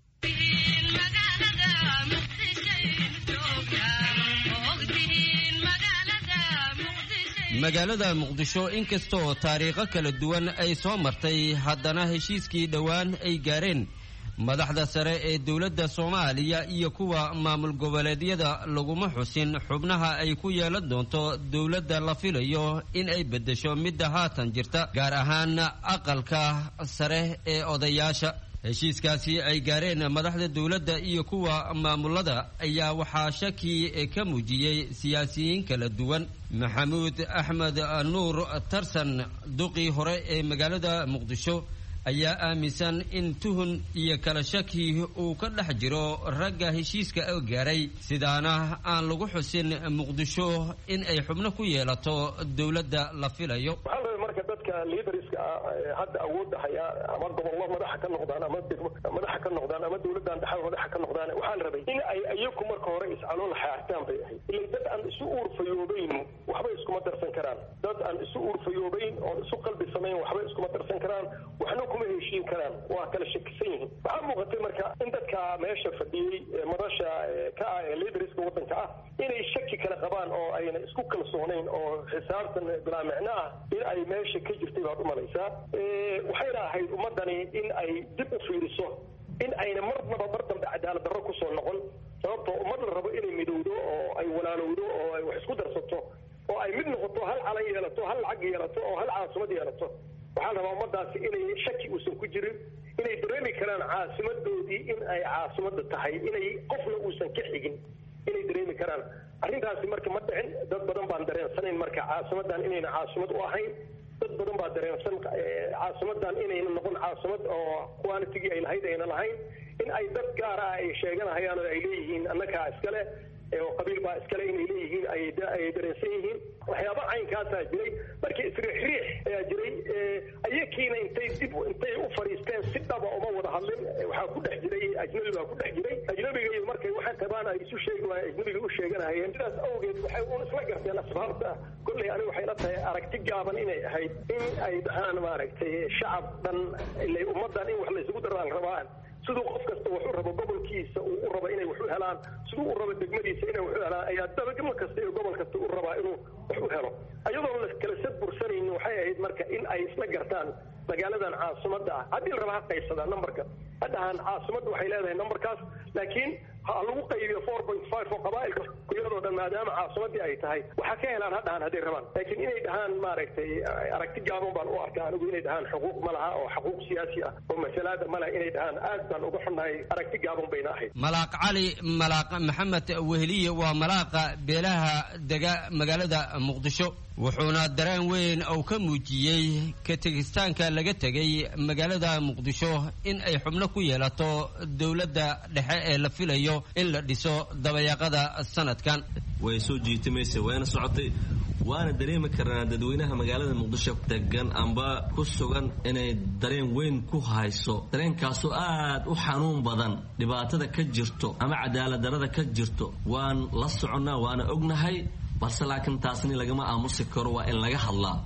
magaalada Muqdisho inkastoo taariikho kala duwan ay soo martay, haddana heshiiskii dhowaan ay gaareen madaxda sare ee dowladda Soomaaliya iyo kuwa maamul goboleedyada laguma xusin xubnaha ay ku yeelan doonto dowladda la filayo in ay bedesho midda haatan jirta, gaar ahaan aqalka sare ee odayaasha. heshiiskaasi ay gaareen madaxda dowladda iyo kuwa maamulada ayaa waxaa shaki ka muujiyey siyaasiyiin kala duwan. maxamuud axmed nuur tarsan, duqii hore ee magaalada Muqdisho, ayaa aaminsan in tuhun iyo kala shaki uu ka dhex jiro ragga heshiiska oo gaaray, sidaana aan lagu xusin Muqdisho in ay xubno ku yeelato dowladda la filayo. waxaa marka dadka liidariska hadda awoodda haya ama gobollo madaxa ka noqdaan ama madaxa ka noqdaan ama dowladdan dhexe madaxa ka noqdaan waxaa la rabay in ay iyagu marka hore iscalool xaartaan bay ahayd ilaa dad aan isu uurfayoobayn waxba iskuma darsan karaan dad aan isu uurfayoobayn oo isu qalbi samayn waxba iskuma darsan karaan waxna kuma heshiin karaan waa kala shakisan yihiin waxaa muuqatay marka in dadka meesha fadhiyey madasha ka ah ee liidariska waddanka ah inay shaki kala qabaan oo ayna isku kalsoonayn oo xisaabtan bilaa micno ah in ay meesha ka jirtay baad u malaysaa waxayna ahayd ummadani in ay dib u fiiriso in ayna marnaba mar dambe cadaalad darro kusoo noqon sababtoo ummad la rabo inay midowdo oo ay walaalowdo oo ay wax isku darsato oo ay mid noqoto hal calan yeelato hal lacag yeelato oo hal caasimad yeelato waxaa la rabaa ummadaasi inay shaki uusan ku jirin inay dareemi karaan caasimadoodii in ay caasimada tahay inay qofna uusan ka xigin inay dareemi karaan arrintaasi marka ma dhicin dad badan baan dareensanayn marka caasimadan inayna caasimad u ahayn dad badan baa dareensan caasimadan inayna noqon caasimad oo qualitigii ay lahayd ayna lahayn in ay dad gaar ah ay sheeganahayaan oo ay leeyihiin annagaa iskale oo qabiil baa iskale inay leeyihiin ay dareensan yihiin waxyaaba caynkaasaa jiray markii isriixriix ayaa jiray ayakiina intay dib intay u fadhiisteen si dhaba uma wada hadlin waxaa ku dhex jiray ajnabi baa ku dhex jiray ajnabiga iyo markay waxay qabaan ay isu sheegi waayeen ajnabiga u sheeganahayeen sidaas awgeed waxay uun isla garteen asbaabta kolley aniga waxay la tahay aragti gaaban inay ahayd in ay dhahaan maaragtay shacab dhan ilay ummaddan in wax laysugu daraan rabaan siduu qof kasta wuxuu rabo gobolkiisa uu u rabo inay wax u helaan siduu u rabo degmadiisa inay wax u helaan ayaa dabagama kasta iyo gobol kasta u rabaa inuu wax u helo ayadoon la kala sad bursanaynin waxay ahayd marka in ay isla gartaan magaaladan caasimadda ah haddii la raba ha qaybsadaa numberka haddahan caasimadda waxay leedahay numberkaas laakiin ha lagu qaybiyo four point five oo qabaa'ilka kuyadoo dhan maadaama caasimaddii ay tahay waxaa ka helaan ha dhahan hadday rabaan laakiin inay dhahaan maaragtay aragti gaaban baan u arkaa anigu inay dhahaan xuquuq ma laha oo xuquuq siyaasi ah oo masalaada ma laha inay dhahaan aad baan uga xunnahay aragti gaaban bayna ahayd malaaq cali malaaq maxamed weheliye waa malaaqa beelaha dega magaalada muqdisho wuxuuna dareen weyn uu ka muujiyey ka tegistaanka laga tegay magaalada muqdisho in ay xubno ku yeelato dowladda dhexe ee la filayo in la dhiso dabayaaqada sanadkan way soo jiitimaysa wayna socotay waana dareemi karnaa dadweynaha magaalada muqdisho degan amba ku sugan inay dareen weyn ku hayso dareenkaasoo aad u xanuun badan dhibaatada ka jirto ama cadaalad darrada ka jirto waan la soconnaa waana ognahay balse laakiin taasni lagama aamusi karo waa in laga hadlaa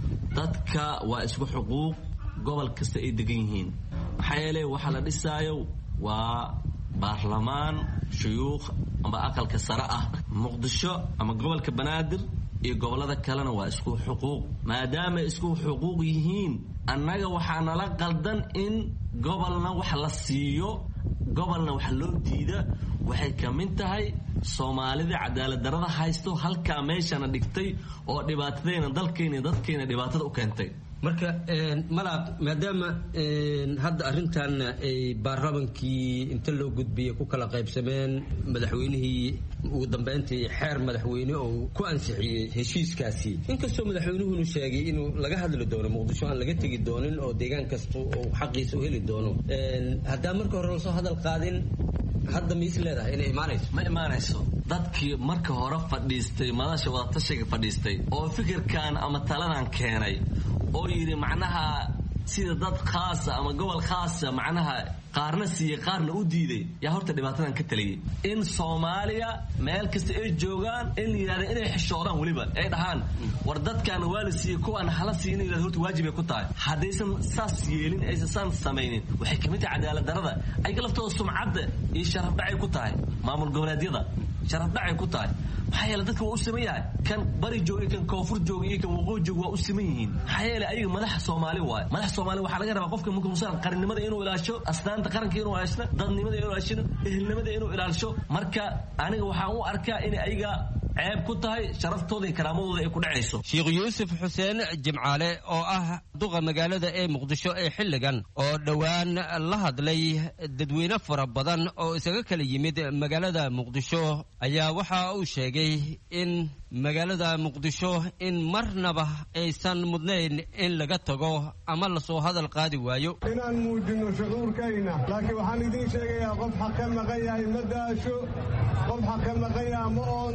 dadka waa isku xuquuq gobol kasta ay degan yihiin maxaa yeelay waxa la dhisaayo waa baarlamaan shuyuukh amba aqalka sare ah muqdisho ama gobolka banaadir iyo gobolada kalena waa isku xuquuq maadaama isku xuquuq yihiin annaga waxaa nala qaldan in gobolna wax la siiyo gobolna wax loo diida waxay ka mid tahay soomaalida cadaalad darrada haysto halkaa meeshana dhigtay oo dhibaatadayna dalkayna dadkayna dhibaatada u keentay marka malaaq maadaama hadda arrintan ay baarlamankii inta loo gudbiyey ku kala qaybsameen madaxweynihii ugu dambeyntii xeer madaxweyne oo ku ansixiyey heshiiskaasi inkastoo madaxweynuhunu sheegay inuu laga hadli doono muqdisho aan laga tegi doonin oo deegaan kasta oo xaqiisa u heli doono haddaa marka hore lasoo hadal qaadin hadda ma is leedahay inay imaanayso ma imaanayso dadkii marka hore fadhiistay madasha wadatashiga fadhiistay oo fikirkan ama taladan keenay oo yidhi macnaha sida dad khaasa ama gobol khaasa macnaha qaarna siiyey qaarna u diiday yaa horta dhibaatadan ka taliyey in soomaaliya meel kasta ay joogaan in la yidhahda inay xishoodaan weliba ay dhahaan war dadkaana waa la siiyey kuwaan hala siiyin in yidhahda horta waajib ay ku tahay haddaysan saas yeelin aysan saan samaynin waxay ka mid tahay cadaalad darrada ayaga laftooda sumcadda iyo sharafdhacay ku tahay maamul goboleedyada sharafdhacay ku tahay maxaa yeele dadka waa u siman yahay kan bari jooga kan koonfur jooga iyo kan waqooyi jooga waa u siman yihiin maxaa yeele ayaga madaxa soomaali waaye madaxa soomaali waxaa laga rabaa qofka marka musan qarannimada inuu ilaasho asnaanta qaranka inuu ilaashno dadnimada inuu ilaashino ehelnimada inuu ilaasho marka aniga waxaan u arkaa in ayaga ceeb ku tahay sharaftooda iyo karaamadooda ay ku dhacayso sheekh yuusuf xuseen jimcaale oo ah duqa magaalada ee muqdisho ee xilligan oo dhowaan la hadlay dadweyne fara badan oo isaga kala yimid magaalada muqdisho ayaa waxa uu sheegay in magaalada muqdisho in marnaba aysan mudnayn in laga tago ama lasoo hadal qaadi waayo inaan muujino shucuurkayna laakiin waxaan idiin sheegayaa qof xaq ka maqan yahay ma daasho qof xaq ka maqan yaha ma oonto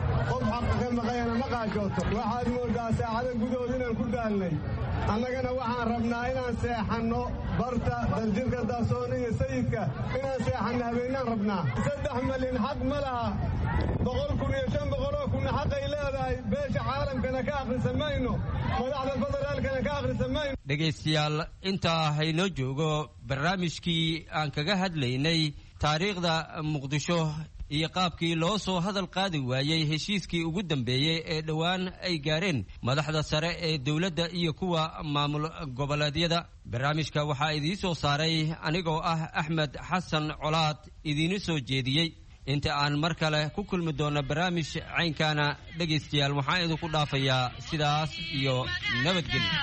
qof xaqa ka maqayana ma qaajooto waxaad moodaa saacada gudahood inaan ku daalnay annagana waxaan rabnaa inaan seexanno barta daljirka daasoon iyo sayidka inaan seexanno habeenaan rabnaa saddex malyan xaq ma laha boqol kun iyo shan boqoloo kunna xaqay leedahay beesha caalamkana ka akhrisan mayno madaxda federaalkana ka akhrisan mayno dhegaystayaal intaa haynoo joogo barnaamijkii aan kaga hadlaynay taariikhda muqdisho iyo qaabkii loo soo hadal qaadi waayey heshiiskii ugu dambeeyey ee dhowaan ay gaareen madaxda sare ee dowladda iyo kuwa maamul goboleedyada barnaamijka waxaa idiin soo saaray anigoo ah Axmed Xasan Colaad idiin soo jeediyey inta aan mar kale ku kulmi doono barnaamij caynkana dhageystayaal waxaan idinku dhaafayaa sidaas iyo nabadgelyo.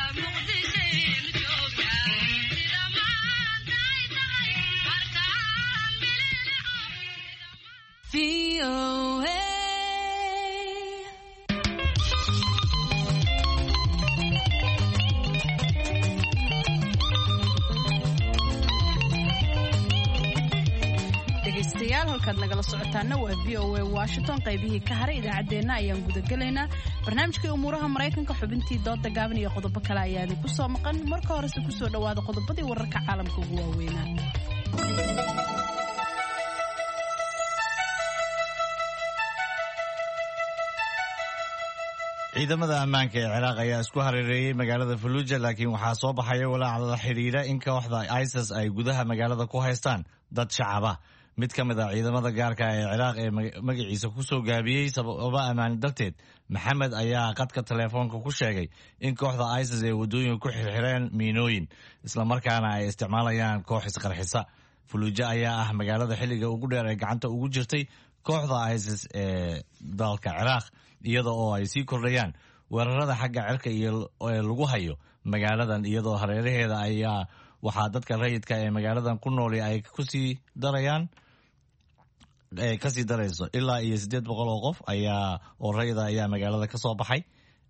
V O A dhegaystayaal halkaad nagala socotaana waa V O A Washington qaybihii ka haray idaacaddeenna ayaan gudagelaynaa barnaamijkii umuuraha Maraykanka xubintii dooda gaaban iyo qodobo kale ayaa idinku soo maqan marka horese ku soo dhawaada qodobadii wararka caalamka ugu waaweynaa. ciidamada ammaanka ee Ciraaq ayaa isku hareereeyay magaalada Fallujah laakiin waxaa soo baxaya walaac la xiriira in kooxda ISIS ay gudaha magaalada ku haystaan dad shacab ah. mid ka mid ah ciidamada gaarka ee Ciraaq ee magaciisa ku soo gaabiyay sababo ammaan darteed Maxamed ayaa qadka telefoonka ku sheegay in kooxda ISIS ay wadooyin ku xirxireen miinooyin isla markaana ay isticmaalayaan koox isqarxisa. Fallujah ayaa ah magaalada xilliga ugu dheer ee gacanta ugu jirtay kooxda ISIS ee dalka Ciraaq iyada oo ay sii kordhayaan weerarada xagga cirka iyo lagu hayo magaaladan iyadoo hareeraheeda ayaa waxaa dadka rayidka ee magaaladan ku nool ay ku sii darayaan ee ka sii darayso ilaa iyo siddeed boqol oo qof ayaa oo rayida ayaa magaalada ka soo baxay.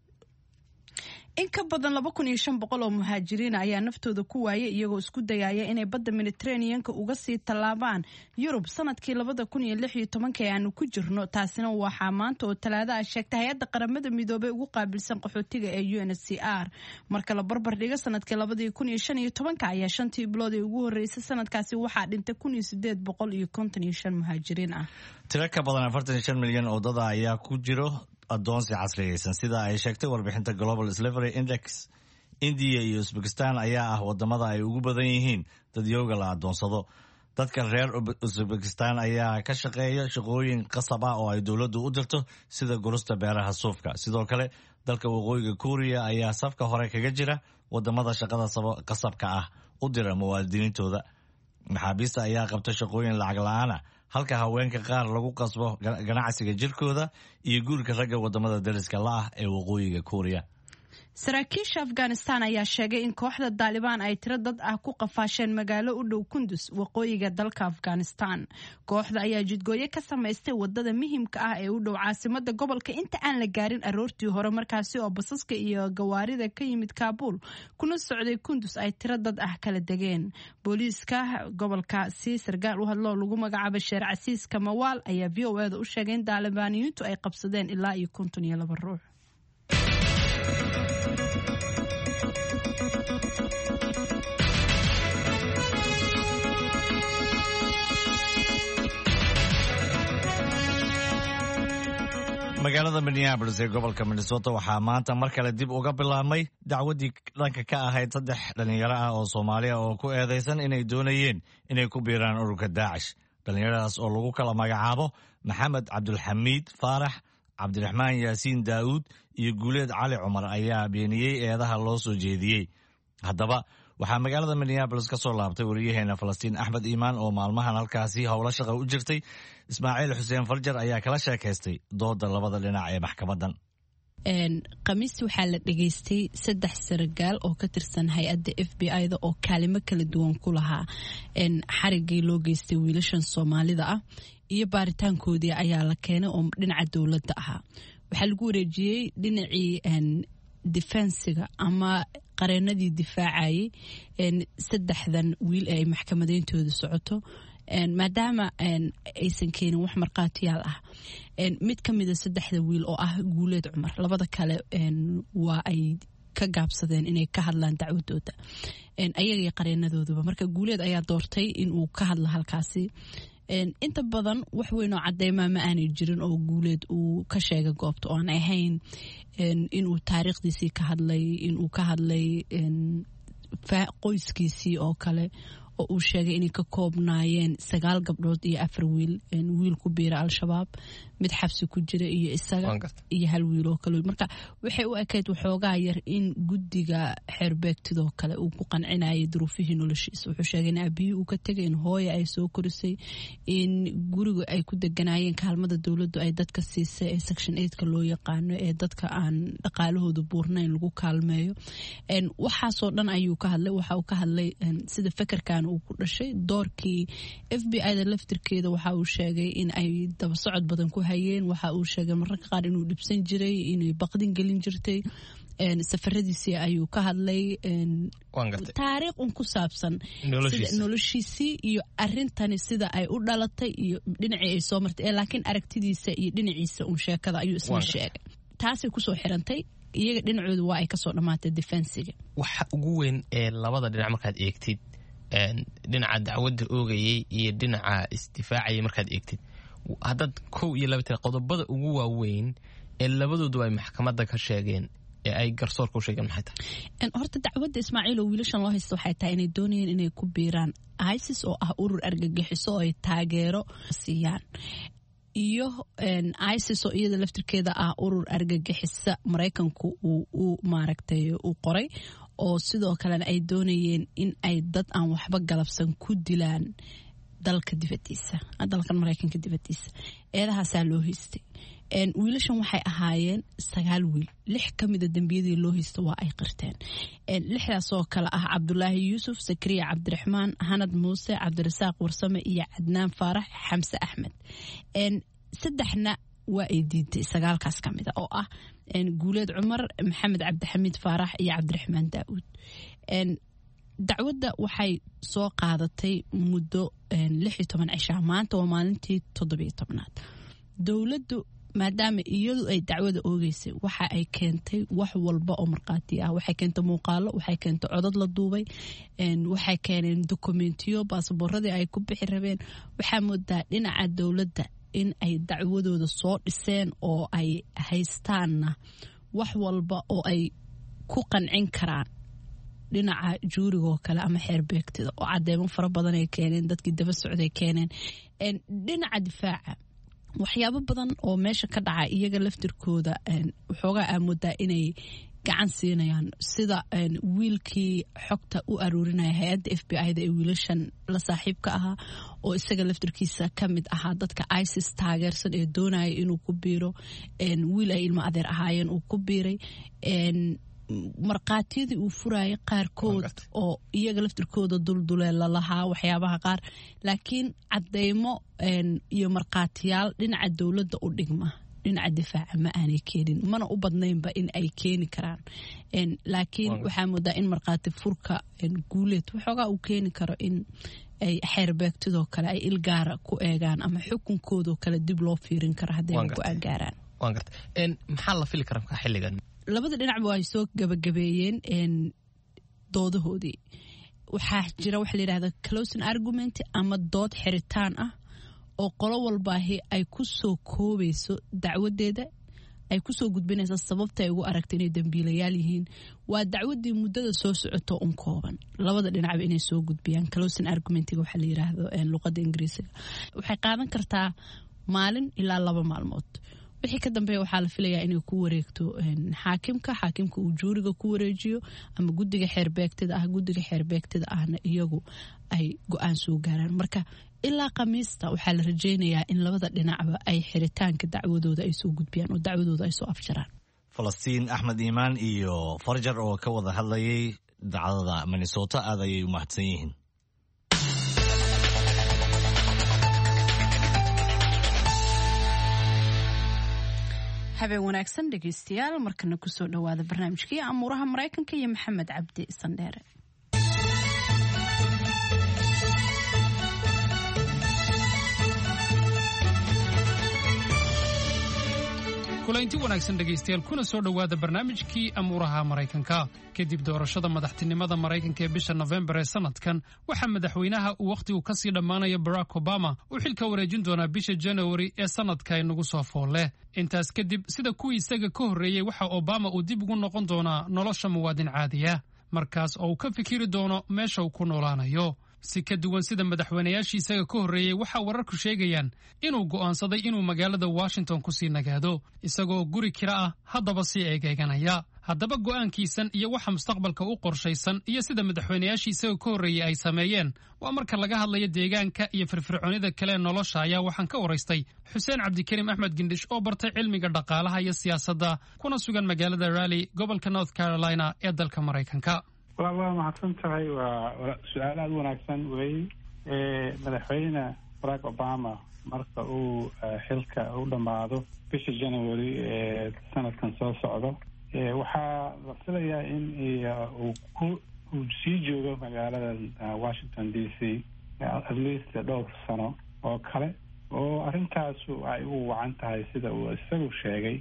in ka badan laba kun iyo shan boqol oo muhaajiriin ayaa naftooda ku waayay iyagoo isku dayaya inay badda Mediterranean-ka uga sii tallaabaan Yurub sanadkii labada kun iyo lix iyo tobanka ee aanu ku jirno. taasina waxaa maanta oo Talaado ah sheegtay hay'adda qaramada midoobay ugu qaabilsan qaxootiga ee U N H C R. marka la barbar dhigo sanadkii labada kun iyo shan iyo tobanka ayaa shantii bilood ee ugu horeysay sanadkaasi waxaa dhintay kun iyo siddeed boqol iyo konton iyo shan muhaajiriin ah. tiro ka badan afartan iyo shan milyan oo dad ayaa ku jiro adoonsi casriyeysan sida ay sheegtay warbixinta Global Slavery Index. India iyo Uzbekistan ayaa ah wadamada ay ugu badan yihiin dadyooga la adoonsado. dadka reer Uzbekistan ayaa ka shaqeeya shaqooyin qasab ah oo ay dawladdu u dirto sida gurista beeraha suufka. sidoo kale dalka waqooyiga Korea ayaa safka hore kaga jira wadamada shaqada qasabka ah u dira muwaadiniintooda. maxaabiista ayaa qabta shaqooyin lacag la'aan ah halka haweenka qaar lagu qasbo ganacsiga jirkooda iyo guurka ragga wadamada dariska la ah ee waqooyiga Korea. saraakiisha Afghanistan ayaa sheegay in kooxda Taliban ay tiro dad ah ku qafaasheen magaalo u dhow Kunduz waqooyiga dalka Afghanistan. kooxda ayaa jidgooyo ka samaystay wadada muhiimka ah ee u dhow caasimada gobolka inta aan la gaarin aroortii hore markaasi oo basaska iyo gawaarida ka yimid Kabul kuna socday Kunduz ay tiro dad ah kala degeen. booliiska gobolka si sargaal u hadlo lagu magacaabo Sheer Casiis Kamawaal ayaa V O A da u sheegay in Talibaaniyiintu ay qabsadeen ilaa iyo konton iyo laba ruux. magaalada Minneapolis ee gobolka Minnesota waxaa maanta mar kale dib uga bilaabmay dacwadii dhanka ka ahayd saddex dhalinyaro ah oo Soomaali ah oo ku eedeysan inay doonayeen inay ku biiraan ururka Daacish. dhalinyaradaas oo lagu kala magacaabo Maxamed Cabdulxamiid Faarax, Cabdiraxmaan Yaasiin Daawud iyo Guuleed Cali Cumar ayaa beeniyey eedaha loo soo jeediyey. haddaba waxaa magaalada Minneapolis ka soo laabtay wariyaheena Falastiin Axmed Iimaan oo maalmahan halkaasi howlo shaqo u jirtay. Ismaaciil Xuseen Farjar ayaa kala sheekaystay dooda labada dhinac ee maxkamadan. khamiis waxaa la dhageystay saddex sargaal oo ka tirsan hay-adda F B I da oo kaalimo kala duwan ku lahaa xarigii loo geystay wiilashan Soomaalida ah iyo baaritaankoodii ayaa la keenay oo dhinaca dowladda ahaa. waxaa lagu wareejiyey dhinacii defensiga ama qareenadii difaacayay saddexdan wiil ee maxkamadeyntooda socoto maadaama aysan keenin wax markhaatiyaal ah mid ka mida saddexda wiil oo ah Guuleed Cumar labada kale waa ay ka gaabsadeen inay ka hadlaan dacwadooda ayaga qareenadooduba marka Guuleed ayaa doortay in uu ka hadlo halkaasi inta badan wax weyn oo cadeyma ma aanay jirin oo Guuleed uu ka sheegay goobta oo aan ahayn in uu taariikhdiisii ka hadlay in uu ka hadlay qoyskiisii oo kale oo uu sheegay inay ka koobnaayeen sagaal gabdhood iyo afar wiil wiil ku biira al-shabaab mid xabsi ku jira iyo isaga iyo hal wiil oo kale marka waxay u ekayd waxoogaa yar in guddiga xeerbeegtidoo kale uu ku qancinayay duruufihii noloshiisa wuxuu sheegay in aabihii uu ka tegay in hooya ay soo korisay in guriga ay ku deganaayeen kaalmada dowladdu ay dadka siisay ee section eight-ka loo yaqaano ee dadka aan dhaqaalahooda buurnayn lagu kaalmeeyo waxaasoo dhan ayuu ka hadlay waxa uu ka hadlay sida fakarkan uu ku dhashay doorkii F B I-da laftirkeeda waxa uu sheegay in ay daba socod badan ku hayeen waxa uu sheegay mararka qaar inuu dhibsan jiray inay baqdin gelin jirtay safaradiisii ayuu ka hadlay taariikh un ku saabsan noloshiisii iyo arintani sida ay u dhalatay iyo dhinacii ay soo martay laakiin aragtidiisa iyo dhinaciisa un sheekada ayuu isla sheegay taasay kusoo xirantay iyaga dhinacooda waa ay kasoo dhammaatay defensiga waxa ugu weyn ee labada dhinac markaad eegtid dhinaca dacwadda oogayay iyo dhinaca isdifaacayay markaad eegtid haddaad kow iyo laba tira qodobada ugu waaweyn ee labadoodu ay maxkamadda ka sheegeen ee ay garsoorka u sheegeen maxay tahay horta dacwadda Ismaaciil oo wiilashan loo haysto waxay tahay inay doonayeen inay ku biiraan ISIS oo ah urur argagixiso oo ay taageero siiyaan iyo ISIS oo iyada laftirkeeda ah urur argagixisa Mareykanku uu uu maaragtay uu qoray oo sidoo kale ay doonayeen in ay dad aan waxba galabsan ku dilaan dalka dibadiisa dalkan Mareykanka dibadiisa eedahaas loo haystay een wiilashan waxay ahaayeen sagaal wiil lix kamid ah dambiyadii loo haysto waa ay qirteen een lixdaas oo kala ah Cabdullaahi Yuusuf Sakriya Cabdiraxmaan Hanad Muuse Cabdirasaaq Warsame iyo Cadnaan Faarax Xamse Axmed een saddexna waa ay diintay sagaalkaas kamid ah oo ah een Guuleed Cumar Maxamed Cabdixamiid Faarax iyo Cabdiraxmaan Daawud een dacwadda waxay soo qaadatay muddo lix iyo toban cisho maanta waa maalintii toddoba iyo tobnaad dawladdu maadaama iyadu ay dacwada oogeysay waxa ay keentay wax walba oo marqaati ah waxay keentay muuqaalo waxay keentay codad la duubay een waxay keeneen dokumentiyo baasaboorradii ay ku bixi rabeen waxaa moodaa dhinaca dawladda in ay dacwadooda soo dhiseen oo ay haystaanna wax walba oo ay ku qancin karaan dhinaca juuriga oo kale ama xeer beegtida oo cadeemo fara badan ay keeneen dadkii daba socday keeneen een dhinaca difaaca waxyaabo badan oo meesha ka dhaca iyaga laftirkooda een waxoogaa aamudaa inay gacan siinayaan sida een wiilkii xogta u aruurinaya hay'adda F B I-da ee wiilashan la saaxiibka ahaa oo isaga laftirkiisa ka mid ahaa dadka ISIS taageersan ee doonaya inuu ku biiro een wiil ay ilmo adeer ahaayeen uu ku biiray een marqaatiyadii uu furayay qaarkood oo iyaga laftirkooda dulduleela lahaa waxyaabaha qaar laakiin cadeymo iyo marqaatiyaal dhinaca dawladda u dhigma dhinaca difaaca ma aanay keenin mana u badnaynba in ay keeni karaan laakiin waxaa moodaa in marqaati furka Guuleed waxoogaa uu keeni karo in ay xeer beegtidoo kale ay ilgaara ku eegaan ama xukunkoodoo kale dib loo fiirin karo hadday go-aan gaaraan waan garta maxaa la fili karaa markaa xilligan labada dhinacba ay soo gabagabeeyeen een doodahoodii waxaa jira waxa la yiraahdo closing argument ama dood xiritaan ah oo qolo walba ay ku soo koobayso dacwadeeda ay ku soo gudbinayso sababta ay ugu aragtay inay dambiilayaal yihiin waa dacwadii muddada soo socoto un kooban labada dhinacba inay soo gudbiyaan closing argumentiga waxa la yiraahdo een luqadda Ingiriisiga waxay qaadan kartaa maalin ilaa laba maalmood wixii ka dambeeya waxaa la filayaa inay ku wareegto xaakimka xaakimka uu juuriga ku wareejiyo ama guddiga xeerbeegtida ah guddiga xeerbeegtida ahna iyagu ay go-aan soo gaaraan marka ilaa khamiista waxaa la rajaynayaa in labada dhinacba ay xiritaanka dacwadooda ay soo gudbiyaan oo dacwadooda ay soo afjaraan falastiin axmed iimaan iyo farjar oo ka wada hadlayay dacdada Minnesota aad ayay u mahadsan yihiin habeen wanaagsan dhegeystayaal markana ku soo dhawaada barnaamijkii amuuraha Mareykanka iyo Maxamed Cabdi Sandheere kulanti wanaagsan dhegaystayaal kuna soo dhowaada barnaamijkii amuuraha maraykanka kadib doorashada madaxtinimada maraykanka ee bisha November ee sanadkan waxaa madaxweynaha uu waqtigu ka sii dhammaanaya Barack Obama uu xilka wareejin doonaa bisha January ee sanadka ay nagu soo foole intaas kadib sida kuwii isaga ka horreeyay waxa Obama uu dib ugu noqon doonaa nolosha muwaadin caadiya markaas oo uu ka fikiri doono meesha uu ku noolaanayo si ka duwan sida madaxweynayaashii isaga ka horreeyay waxa wararku sheegayaan inuu go'aansaday inuu magaalada Washington ku sii nagaado isagoo guri kira ah haddaba sii eegayganaya haddaba go'aankiisan iyo waxa mustaqbalka u qorshaysan iyo sida madaxweynayaashii isaga ka horreeyay ay sameeyeen waa marka laga hadlayo deegaanka iyo firfircoonida kale ee nolosha ayaa waxaan ka waraystay Xuseen Cabdikarim Axmed Gindish oo bartay cilmiga dhaqaalaha iyo siyaasadda kuna sugan magaalada Raleigh gobolka North Carolina ee dalka Maraykanka waa waa mahadsan tahay waa su'aal aad wanaagsan wey madaxweyne Barack Obama marka uu xilka u dhamaado bisha January ee sanadkan soo socdo waxaa la filayaa in uu ku uu sii joogo magaalada Washington D C at least dhowr sano oo kale oo arrintaas ay u wacan tahay sida uu isagu sheegay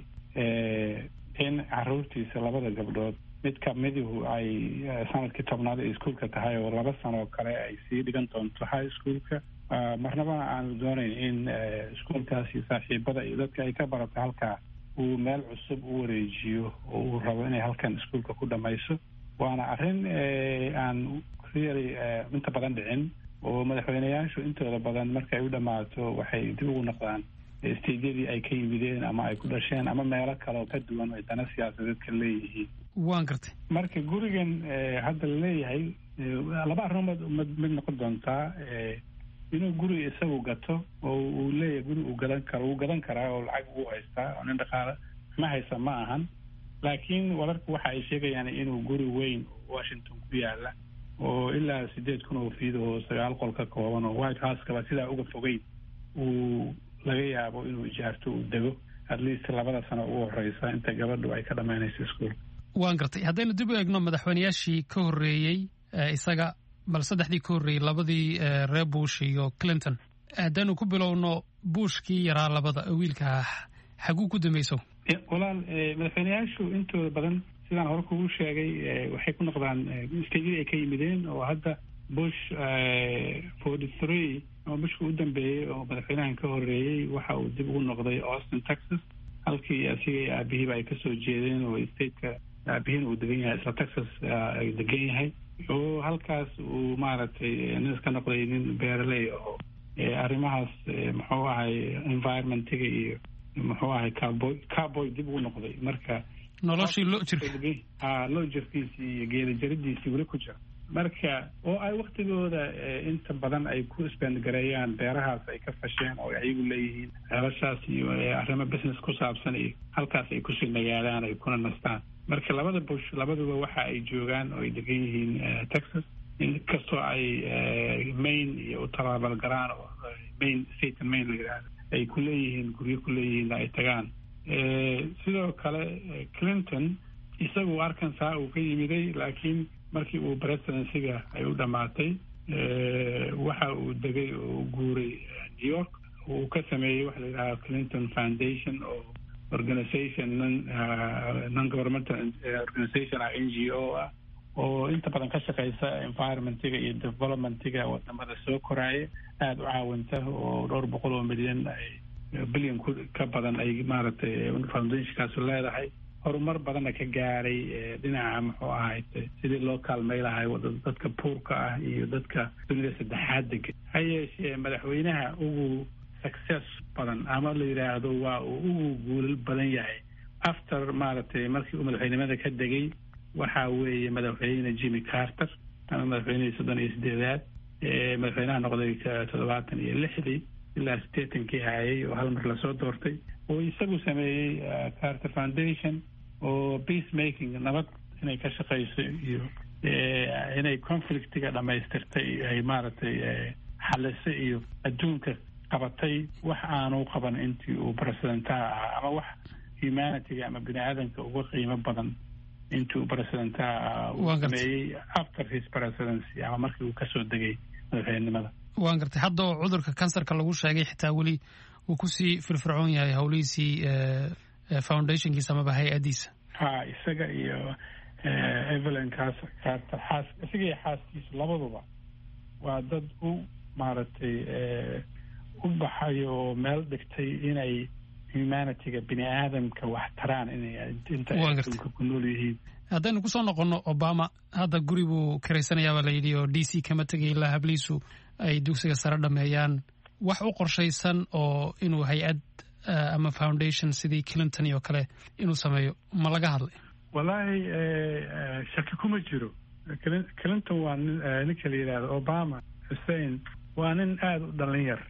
in carruurtiisa labada gabdhood mid ka miduhu ay sanadkii tobnaad ee iskuulka tahay oo laba sano kale ay sii dhigan doonto high schoolka marnaba aanu doonayn in iskuulkaasi saaxiibada iyo dadka ay ka barato halkaa uu meel cusub u wareejiyo oo uu rabo inay halkan iskuulka ku dhamayso waana arrin aan really inta badan dhicin oo madaxweynayaashu intooda badan markay u dhammaato waxay dib ugu noqdaan istiijadii ay ka yimideen ama ay ku dhasheen ama meelo kale oo ka duwan ay dana siyaasadeed ka leeyihiin waan gartay marka gurigan hadda la leeyahay laba arrimood mid noqon doontaa inuu guri isagu gato oo uu leeyahay guri uu gadan karo uu gadan karaa oo lacag uu haystaa oo nin dhaqaale ma haysa ma ahan laakiin wararku waxa ay sheegayaan inuu guri weyn Washington ku yaala oo ilaa sideed kun oo fiid oo sagaal qol ka kooban oo White House-ka sidaa uga fogeyn uu laga yaabo inuu ijaarto uu dego at least labada sano ugu horeysa inta gabadhu ay ka dhamaynayso iskuul waan gartay haddaynu dib u eegno madaxweynayaashii ka horreeyey isaga bal saddexdii ka horreeyey labadii reer Bush iyo Clinton haddaynu ku bilowno Bushkii yaraa labada wiilka xaguu ku dambayso walaal madaxweynayaashu intooda badan sidaan hore kugu sheegay waxay ku noqdaan istiijadii ay ka yimideen oo hadda Bush forty three oo Bushka u dambeeyey oo madaxweynahan ka horreeyey waxa uu dib ugu noqday Austin Texas halkii asiga iyo aabihiiba ay kasoo jeedeen oo stateka aabihiin uu degan yahay isla Texas ay degan yahay oo halkaas uu maaragtay nin iska noqday nin beeraley oo arrimahaas muxuu ahay environmentiga iyo muxuu ahay cowboy cowboy dib ugu noqday marka noloshii loo jirkay ah loo jirkiisii iyo geeda jaridiisii weli ku jira marka oo ay waqtigooda inta badan ay ku isbandgareeyaan beerahaas ay ka fasheen oo ayagu leeyihiin ceelashaas iyo arrimo business ku saabsan iyo halkaas ay kusii nagaadaan ay kuna nastaan marka labada Bush labaduba waxa ay joogaan oo ay degan yihiin Texas inkastoo ay Maine iyo Utah garaan oo Maine state Maine la yiraahdo ay ku leeyihiin guryo ku leeyihiin ay tagaan sidoo kale Clinton isagu Arkansas uu ka yimiday laakiin markii uu presidency-ga ay u dhamaatay waxa uu degay oo guuray New York uu ka sameeyey waxa la yidhaahdo Clinton Foundation oo organization non non governmental organization ah N G O ah oo inta badan ka shaqeysa environmentiga iyo developmentiga wadamada soo koraya aada u caawinta oo dhowr boqol oo milyan ay bilyan ka badan ay maaragtay foundationkaas leedahay horumar badanna ka gaaray dhinaca muxuu ahayd sidii loo kaalmay lahay dadka puurka ah iyo dadka dunida saddexaad degan ha yeeshee madaxweynaha ugu success badan ama la yidhaahdo waa uu ugu guulal badan yahay after maaragtay markii uu madaxweynimada ka degay waxa weeye madaxweyne Jimmy Carter ama madaxweynihii soddon iyo sideedaad madaxweynaha noqday toddobaatan iyo lixdii ilaa sideetankii hayay oo hal mar lasoo doortay oo isagu sameeyey Carter Foundation oo peacemaking nabad inay ka shaqeyso iyo inay conflictiga dhamaystirtay ay maaragtay xalisay iyo adduunka qabatay wax aanu qaban intii uu presidentaha ahaa ama wax humanityga ama bini aadamka uga qiimo badan intii uu presidentaha ahaa uu sameeyey after his presidency ama markii uu kasoo degay madaxweynenimada waan gartay hadda oo cudurka kansarka lagu sheegay xitaa weli uu kusii firfircoon yahay howlihiisii foundationkiisa amaba hay-adiisa ha isaga iyo evelyn carter xaas isaga iyo xaaskiisa labaduba waa dad u maaragtay u baxay oo meel dhigtay inay humanityga bini aadamka wax taraan inay inta adduunka ku nool yihiin. haddaynu kusoo noqono obama hadda guri buu karaysanayaabaa la yidhi oo d c kama tegay ilaa habliisu ay dugsiga sare dhameeyaan. wax u qorshaysan oo inuu hay-ad ama foundation sidii clinton iyo kale inuu sameeyo ma laga hadlay? wallaahi shaki kuma jiro. clinton waa ninka la yidhaahdo obama xussein waa nin aada u dhalin yar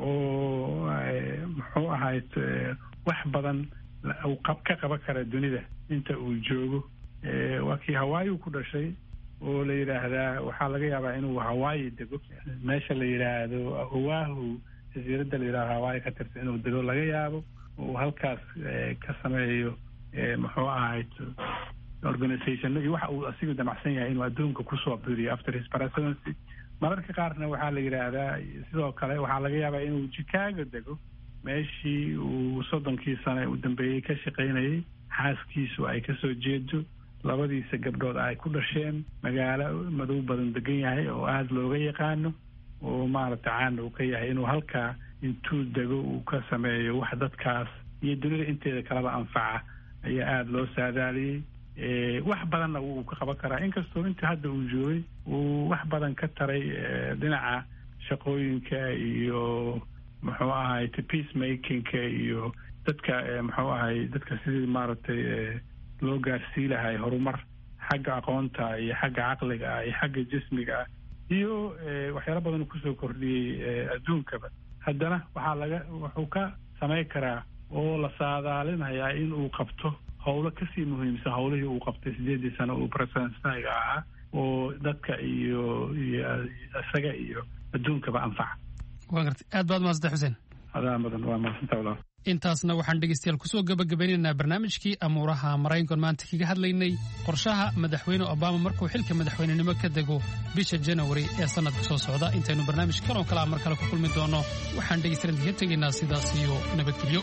oo muxuu ahayd wax badan uu ka qaban kara dunida inta uu joogo. waa kii hawaayi ku dhashay oo la yidhaahdaa waxaa laga yaabaa inuu hawaayi dego meesha la yidhaahdo oahu jasiiradda la yidhahdo hawaayi ka tirsan inuu dego laga yaabo uu halkaas ka sameeyo muxuu ahayd organizationadii waxa uu asigu damacsan yahay inuu adduunka kusoo biiriyo after his presidency. mararka qaarna waxaa la yidhaahdaa sidoo kale waxaa laga yaabaa inuu chicago dego meeshii uu soddonkii sane u dambeeyey ka shaqaynayay xaaskiisu ay kasoo jeedo labadiisa gabdhood ay ku dhasheen magaalo madow badan degan yahay oo aada looga yaqaano oo maaragta caan uu ka yahay inuu halkaa intuu dego uu ka sameeyo wax dadkaas iyo dunida inteeda kalaba anfaca ayaa aada loo saadaaliyey. wax badanna wuu ka qaban karaa inkastoo inta hadda uu joogay uu wax badan ka taray dhinaca shaqooyinka iyo muxuu ahay peace makingka iyo dadka muxuu ahay dadka sidii maaragtay loo gaarsii lahay horumar xagga aqoonta iyo xagga caqliga iyo xagga jismiga iyo waxyaalo badan kusoo kordhiyey adduunkaba. haddana waxaa laga wuxuu ka samayn karaa oo la saadaalinayaa in uu qabto howlo kasii muhiimsan howlihii uu qabtay sideedii sano uu presidentga ahaa oo dadka iyo iyo isaga iyo adduunkaba anfaca. waa gartay aad baad maasanta xuseen. adaa badan waa maasanta walaal. intaasna waxaan dhegeystayaal kusoo gabagabeynaynaa barnaamijkii amuuraha maraykanka maanta kaga hadlaynay qorshaha madaxweyne obama markuu xilka madaxweynenimo ka dego bisha janawari ee sanadka soo socda. intaynu barnaamij kan oo kale mar kale ku kulmi doono waxaan dhegeystayaal kaga tegaynaa sidaas iyo nabadgelyo.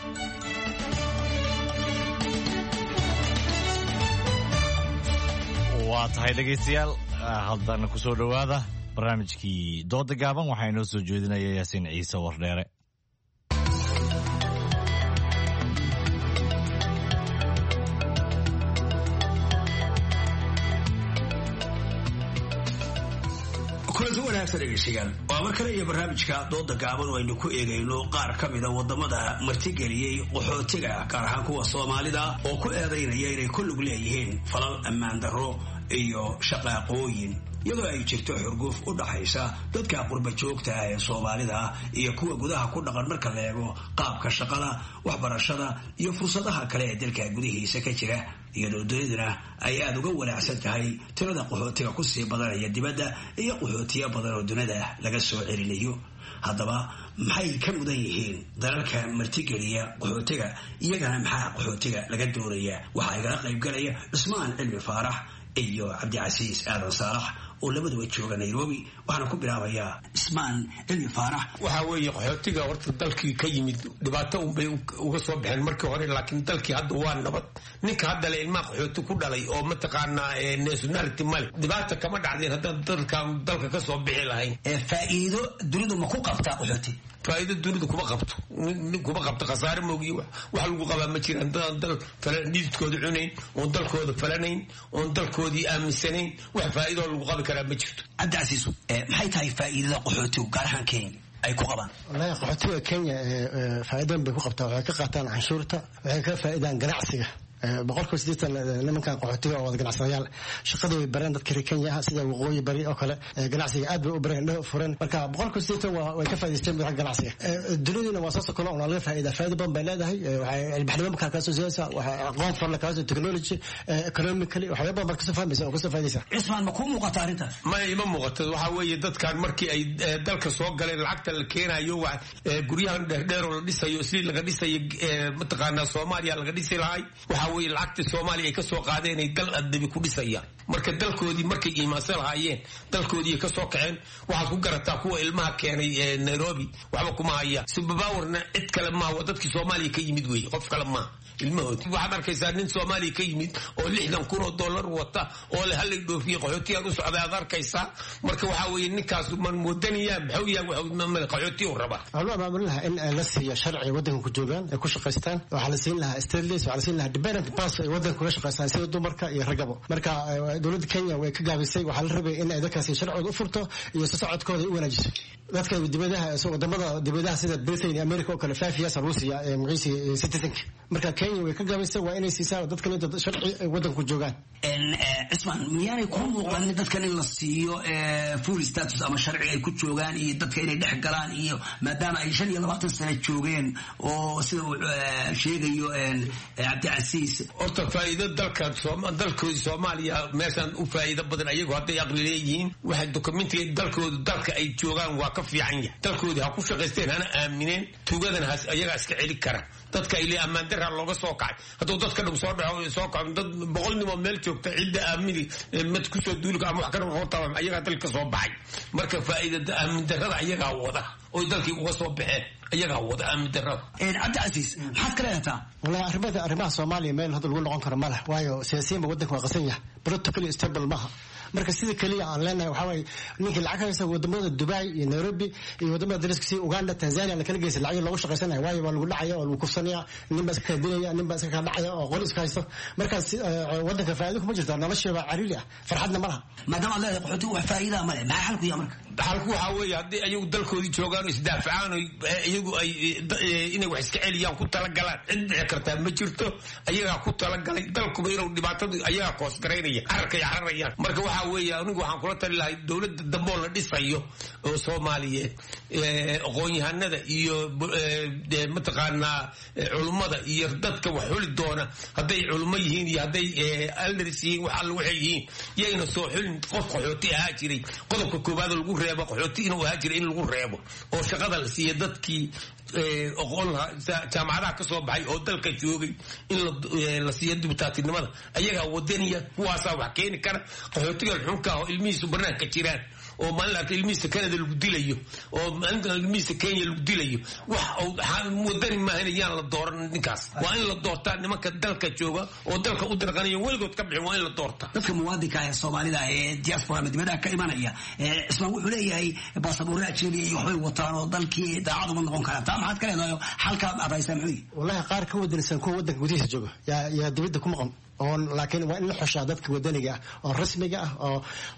waa tahay dhegaystayaal haddana ku soo dhowaada barnaamijkii dooda gaaban waxaa inoo soo jeedinaya yaasiin ciise wardheere. kulanti wanaagsan dhegeystayaal waa mar kale iyo barnaamijka dooda gaaban oo aynu ku eegayno qaar ka mida wadamada martigeliyey qaxootiga gaar ahaan kuwa soomaalida oo ku eedaynaya inay ku lug leeyihiin falal ammaan darro iyo shaqaaqooyin iyadoo ay jirto xurguf u dhaxaysa dadka qurba joogta ah ee soomaalida iyo kuwa gudaha ku dhaqan marka la eego qaabka shaqada waxbarashada iyo fursadaha kale ee dalka gudihiisa ka jira iyadoo duniduna ay aada uga walaacsan tahay tirada qaxootiga kusii badanaya dibadda iyo qaxootiyo badan oo dunida laga soo celinayo. haddaba maxay ka mudan yihiin dalalka martigeliya qaxootiga iyagana maxaa qaxootiga laga doonaya? waxaa igala qaybgalaya cismaan cilmi faarax iyo cabdicasiis aadan saalax oo labaduba jooga nairobi. waxaana ku bilaabayaa cismaan cilmi faarax. waxaa weeye qaxootiga horta dalkii ka yimid dhibaato unbay uga soo baxeen markii hore, laakiin dalkii hadda waa nabad. ninka hadda le ilmaha qaxooti ku dhalay oo mataqaanaa nationality male dhibaata kama dhacdeen haddaan dalkan dalka ka soo bixi lahayn. faa'iido dunidu ma ku qabtaa qaxooti? faa'iido dunidu kuma qabto kuma qabto khasaare moogiy wax lagu qabaa ma jiraan. dadaan dal falan dhididkooda cunayn oon dalkooda falanayn oon dalkoodii aaminsanayn wax faa'iidoo lagu qabi karaa ma jirto. cabdicasiis maxay tahay faa'iidada qaxootigu gaar ahaan kenya ay ku qabaan? wallahi qaxootiga kenya faa'iidan bay ku qabtaa. waxay ka qaataan canshuurta, waxay ka faa'iidaan ganacsiga. boqolkiiba siddeetan nimankan qaxootiga oo wada ganacsadayaal shaqada way bareen dadka reer Kenya ah sida waqooyi bari oo kale ganacsiga aad bay u bareen dhow furan. marka boqolkiiba siddeetan waa way ka faa'iideysteen dadka ganacsiga. duniduna waa soo sokono oo laga faa'iida faa'iido badan bay leedahay. waxay ilbaxnimo markaa ka soo jeedaysaa, waxay aqoon far la ka soo technology economically waxay badan markaa soo fahmaysaa oo ka soo faa'iideysaa. cismaan ma ku muuqata arrintaas? ma ima muuqato. waxa weeye dadkan markii ay dalka soo galeen lacagta la keenayo waa guryahan dheerdheer oo la dhisayo si laga dhisayo mataqaanaa Soomaaliya laga dhisi lahay. waxa weeye lacagta Soomaaliya ay ka soo qaadeen ay dal adbi ku dhisayaan. marka dalkoodii markay iimaansan lahaayeen dalkoodii ka soo kaceen waxaad ku garataa kuwa ilmaha keenay Nairobi waxba kuma haya superpowerna cid kale ma waa dadkii Soomaaliya ka yimid weey qof kale ma ilmahoodii waxaad arkaysaa nin Soomaaliya ka yimid oo lixdan kun oo dollar wata oo la halay dhoofiyo qaxootiga u socda aad arkaysaa marka waxa weeye ninkaas man wadaniya maxuu yahay waxa qaxooti u raba Allah ma laha in la siiyo sharci wadanka ku joogan ee ku shaqeystaan waxa la siin lahaa stateless waxa la siin lahaa dependent pass ay wadanka ku shaqeystaan sida dumarka iyo ragaba marka dawladda Kenya way ka gaabisay waxa la rabay in ay dadkaasi sharci u furto iyo socodkooda u wanaajiso dadka dibadaha soo wadamada dibadaha sida Britain America oo kale five years Russia ee magciisi citizen marka Kenya way ka gaabisay waa inay siisaa dadka inta sharci wadanka ku joogaan in Ismaan miyaanay ku muuqan dadka in la siiyo full status ama sharci ay ku joogaan iyo dadka inay dhex galaan iyo maadaama ay shan iyo labaatan sano joogeen oo sida uu sheegayo Cabdi Casiis horta faa'iido dalka Soomaaliya dalkooda Soomaaliya meeshan u faa'iido badan ayagu hadday aqli leeyihiin waxa dokumentiga dalkooda dalka ay joogaan waa ka fiican yahay dalkooda ha ku shaqeysteen hana aamineen tuugadan has ayaga iska celi kara dadka ilaa amaan darra looga soo kacay haduu dadka dhum soo dhaco soo kacay dad boqol nimo meel joogta cidda aamini mid ku soo duulka ama wax ka hortaa ayaga dalka soo baxay marka faa'iidada aamin darrada ayaga wada oo dalkii uga soo baxeen ayaga wada aamin darrada ee Cabdi Casiis maxaad kala yataa wallahi arrimaha arrimaha Soomaaliya meel hadal lagu noqon karo ma leh waayo siyaasiyiinta wadanka waa qasan yahay protocol stable maaha marka sida kaliya aan leenahay waxa way ninka lacag haysta wadamada Dubai iyo Nairobi iyo wadamada dariska si Uganda Tanzania la kala geeyay lacag lagu shaqeysanayo waayo waa lagu dhacay oo lagu kufsanaya nin bas ka dilaya nin bas ka dhacay oo qolis ka haysto marka wadanka faa'iido kuma jirto nolosha waa cariili ah farxadna ma laha maadaama la qaxooti wax faa'iido ma leh maxaa xalku yahay marka xalku waxa weeye hadii ayagu dalkoodii joogaan isdaafacaan ayagu ay inay wax iska celiyaan ku tala galaan cid dhici karta ma jirto ayaga ku tala galay dalkuba inuu dhibaatada ayaga koos gareynaya arka yararayaan marka waxa weeye anigu waxaan kula tali lahay dawladda dambe la dhisayo oo Soomaaliyeed ee aqoon-yahanada iyo mataqaanaa culimada iyo dadka wax xuli doona haday culimo yihiin iyo haday elders yihiin waxa lagu yihiin yayna soo xulin qof qaxooti ah jiray qodobka koobaad lagu reebo qaxooti inuu ahaa jiray in lagu reebo oo shaqada la siiyo dadkii aqoon jaamacadaha ka soo baxay oo dalka joogay in la siiyo dibitaatinimada ayaga wadaniya kuwaasa wax keeni kara qaxootiga xunka oo ilmihiisu barnaamijka jiraan oo maalinta ilmihiisa Canada lagu dilayo oo maalinta ilmihiisa Kenya lagu dilayo wax wadani ma helayaan la dooran ninkaas waa in la doortaa nimanka dalka jooga oo dalka u dirqanaya weligood ka bixin waa in la doortaa dadka muwaadinka ee Soomaalida ee diaspora midmada ka imanaya ee isma wuxuu leeyahay baasaboorka ajnabi iyo waxay wataan oo dalkii daacad uma noqon karaan taa maxaad ka leedahay halka abaysan xuyi wallahi qaar ka wadanaysan kuwa wadanka gudihiisa jooga yaa yaa dibadda ku maqan oo laakiin waa in la xushaa dadka wadaniga ah oo rasmiga ah oo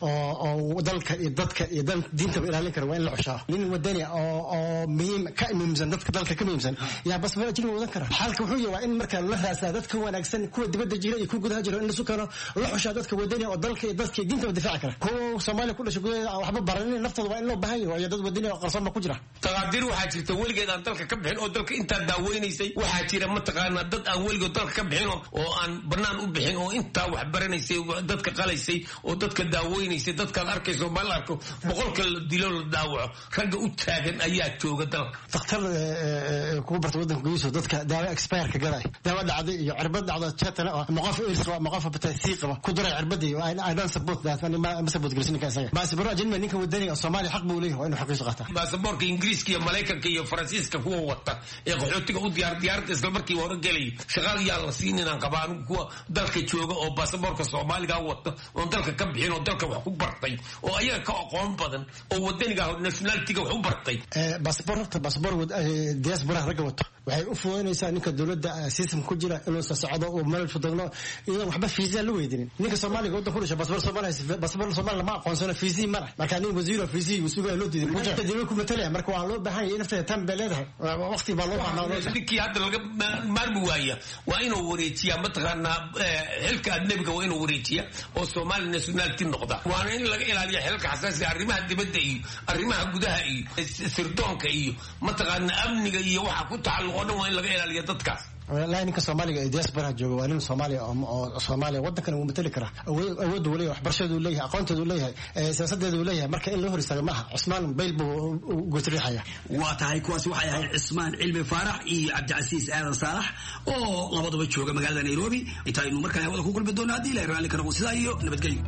oo dalka iyo dadka iyo diinta ilaalin kara waa in la xushaa nin wadani oo oo muhiim ka muhiimsan dadka dalka ka muhiimsan yaa bas ma jirin wadan kara xalka wuxuu yahay in marka la raasaa dadka wanaagsan kuwa dibadda jira iyo kuwa gudaha jira in la sukano la xushaa dadka wadani oo dalka iyo dadka diinta difaac kara kuwa Soomaaliya ku dhashay gudaha waxba baranin naftooda waa in loo baahan yahay dad wadani oo qarsoon ku jira taqaadir waxa jirta weligeed aan dalka ka bixin oo dalka inta daaweynaysay waxa jira ma taqaana dad aan weligood dalka ka bixin oo aan banaan u bixin oo inta wax baranaysay dadka qalaysay oo dadka daaweynaysay dadka arkayso bal arko boqolka dilo la daawaco ragga u taagan ayaa jooga dalka dhakhtar ku barta wadanka gudihiisa dadka daawo expert ka galay daawo dhacday iyo cirbad dhacday chatana oo maqaf irs waa maqaf batasiiq ku daray cirbadii I don't support that ani ma support garsin ka isaga bas baro ajin ninka wadani oo Soomaali xaq buu leeyahay inuu xaqiiqo qaato baasaboorka Ingiriiska iyo Mareykanka iyo Faransiiska kuwa wata ee qaxootiga u diyaar diyaarta isla markii hore galay shaqaal yaa la siinayaan qabaan kuwa dalka jooga oo baasaboorka Soomaaliga wata oo dalka ka bixin oo dalka wax ku bartay oo ayaga ka aqoon badan oo wadaniga nationality-ga wax u bartay ee baasaboorka baasaboor diaspora raga wata waxay u fududeynaysaa ninka dawladda system ku jira inuu socdo oo meel fududno iyo waxba fiisa la weydinin ninka Soomaaliga wadda ku dhashay baasaboor Soomaaliya baasaboor Soomaaliya ma aqoonsana fiisi mara marka nin wasiir fiisi uu sugaa loo diiday ku jira dawladda ku matalaya marka waa loo baahan yahay nafta tan beleedahay waqti baa loo baahnaa ninkii hadda laga maarmi waaya waa inuu wareejiya mataqaana xilka adnabiga waa inuu wareejiya oo Soomaali nationality noqda waana in laga ilaaliyo xilka xasaasiga arrimaha dibadda iyo arrimaha gudaha iyo sirdoonka iyo mataqaana amniga iyo waxa ku tacaluq oo dhan waa in laga ilaaliyo dadkaas walahi ninka Soomaaliga ee diaspora jooga waa nin Soomaali oo Soomaaliya wadankan uu matali kara awood uu leeyahay waxbarashadu uu leeyahay aqoonteedu uu leeyahay siyaasadeedu uu leeyahay marka in loo hor istaago maaha Cusmaan Bayl buu go'triixaya waa tahay kuwaas waxay ahayd Cismaan Cilmi Faarax iyo Cabdicasiis Aadan Saalax oo labaduba jooga magaalada Nairobi intaynu markaa wada ku kulmi doonaa hadii la raali karo sidaa iyo nabadgelyo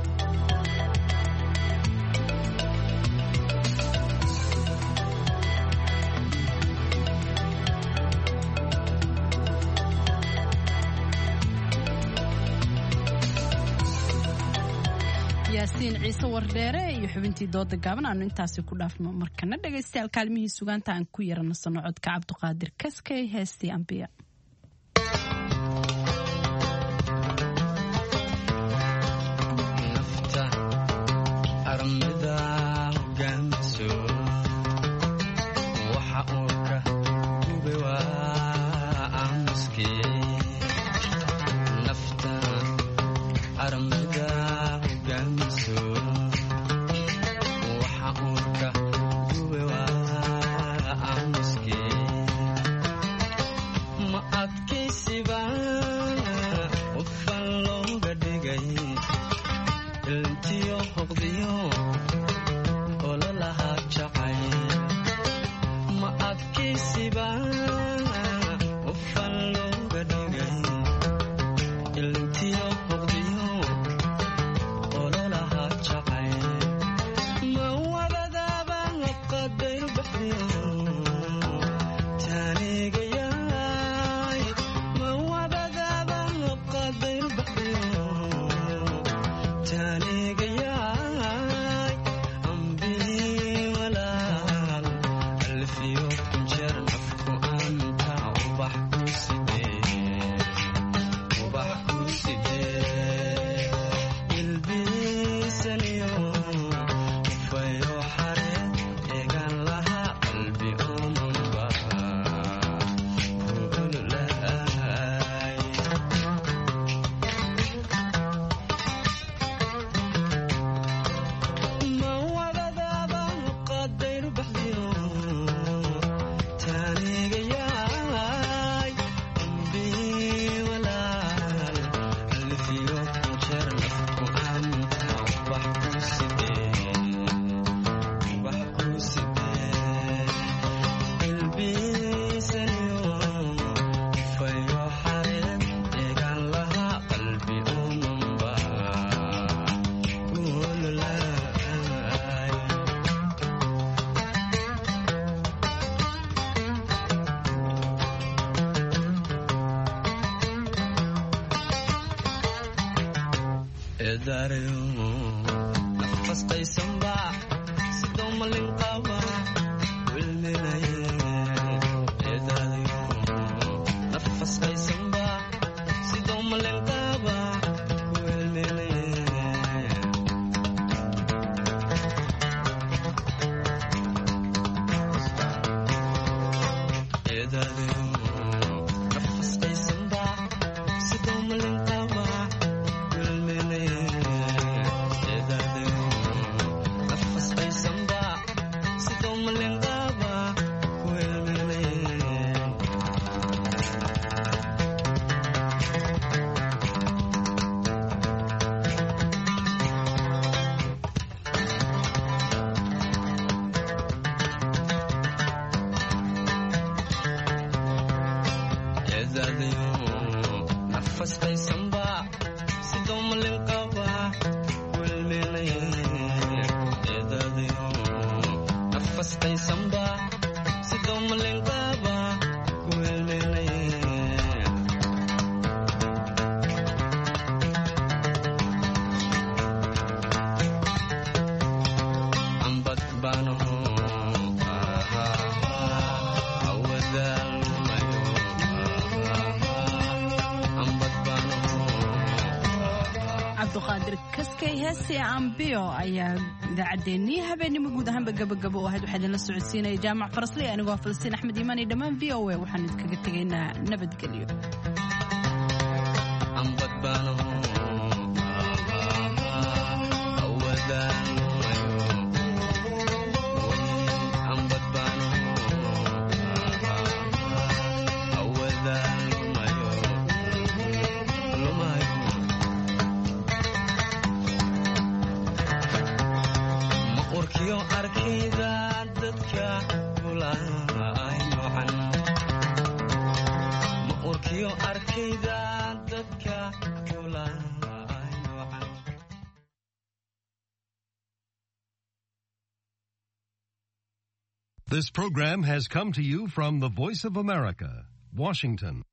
yaasiin ciise wardheere iyo xubintii dooda gaaban aanu intaasi ku dhaafno markana dhagaystayaal kaalmihii sugaanta aan ku yarana sano codka Cabdiqaadir Kaskay heestii Ambiya nafta armida hogaamiso waxa uurka gube waa aamuskii nafta armida nafas qaysan baa sidoo malin qaba wilminaye eedaadayo nafas qaysan baa sidoo malin qaba wilminaye eedaadayo nafas qaysan baa sidoo malin qaba nafas qaysan baa sidoo malin qaba wilminaye eedaadayo nafas qaysan baa sidoo malin qaba wilminaye ambad baanaho Cabdiqaadir Kaskay heestii Ambiyo ayaa idaacadeennii habeenimo guud ahaanba gabagabo oo ahayd waxaa idinla socodsiinaya jaamac Farasli anigoo Falastiin Axmed Iimaan iyo dhammaan V O A waxaan idinkaga tegaynaa nabadgelyo ambad baanaho ambad baanaho iyo arkayda dadka kula This program has come to you from the Voice of America, Washington.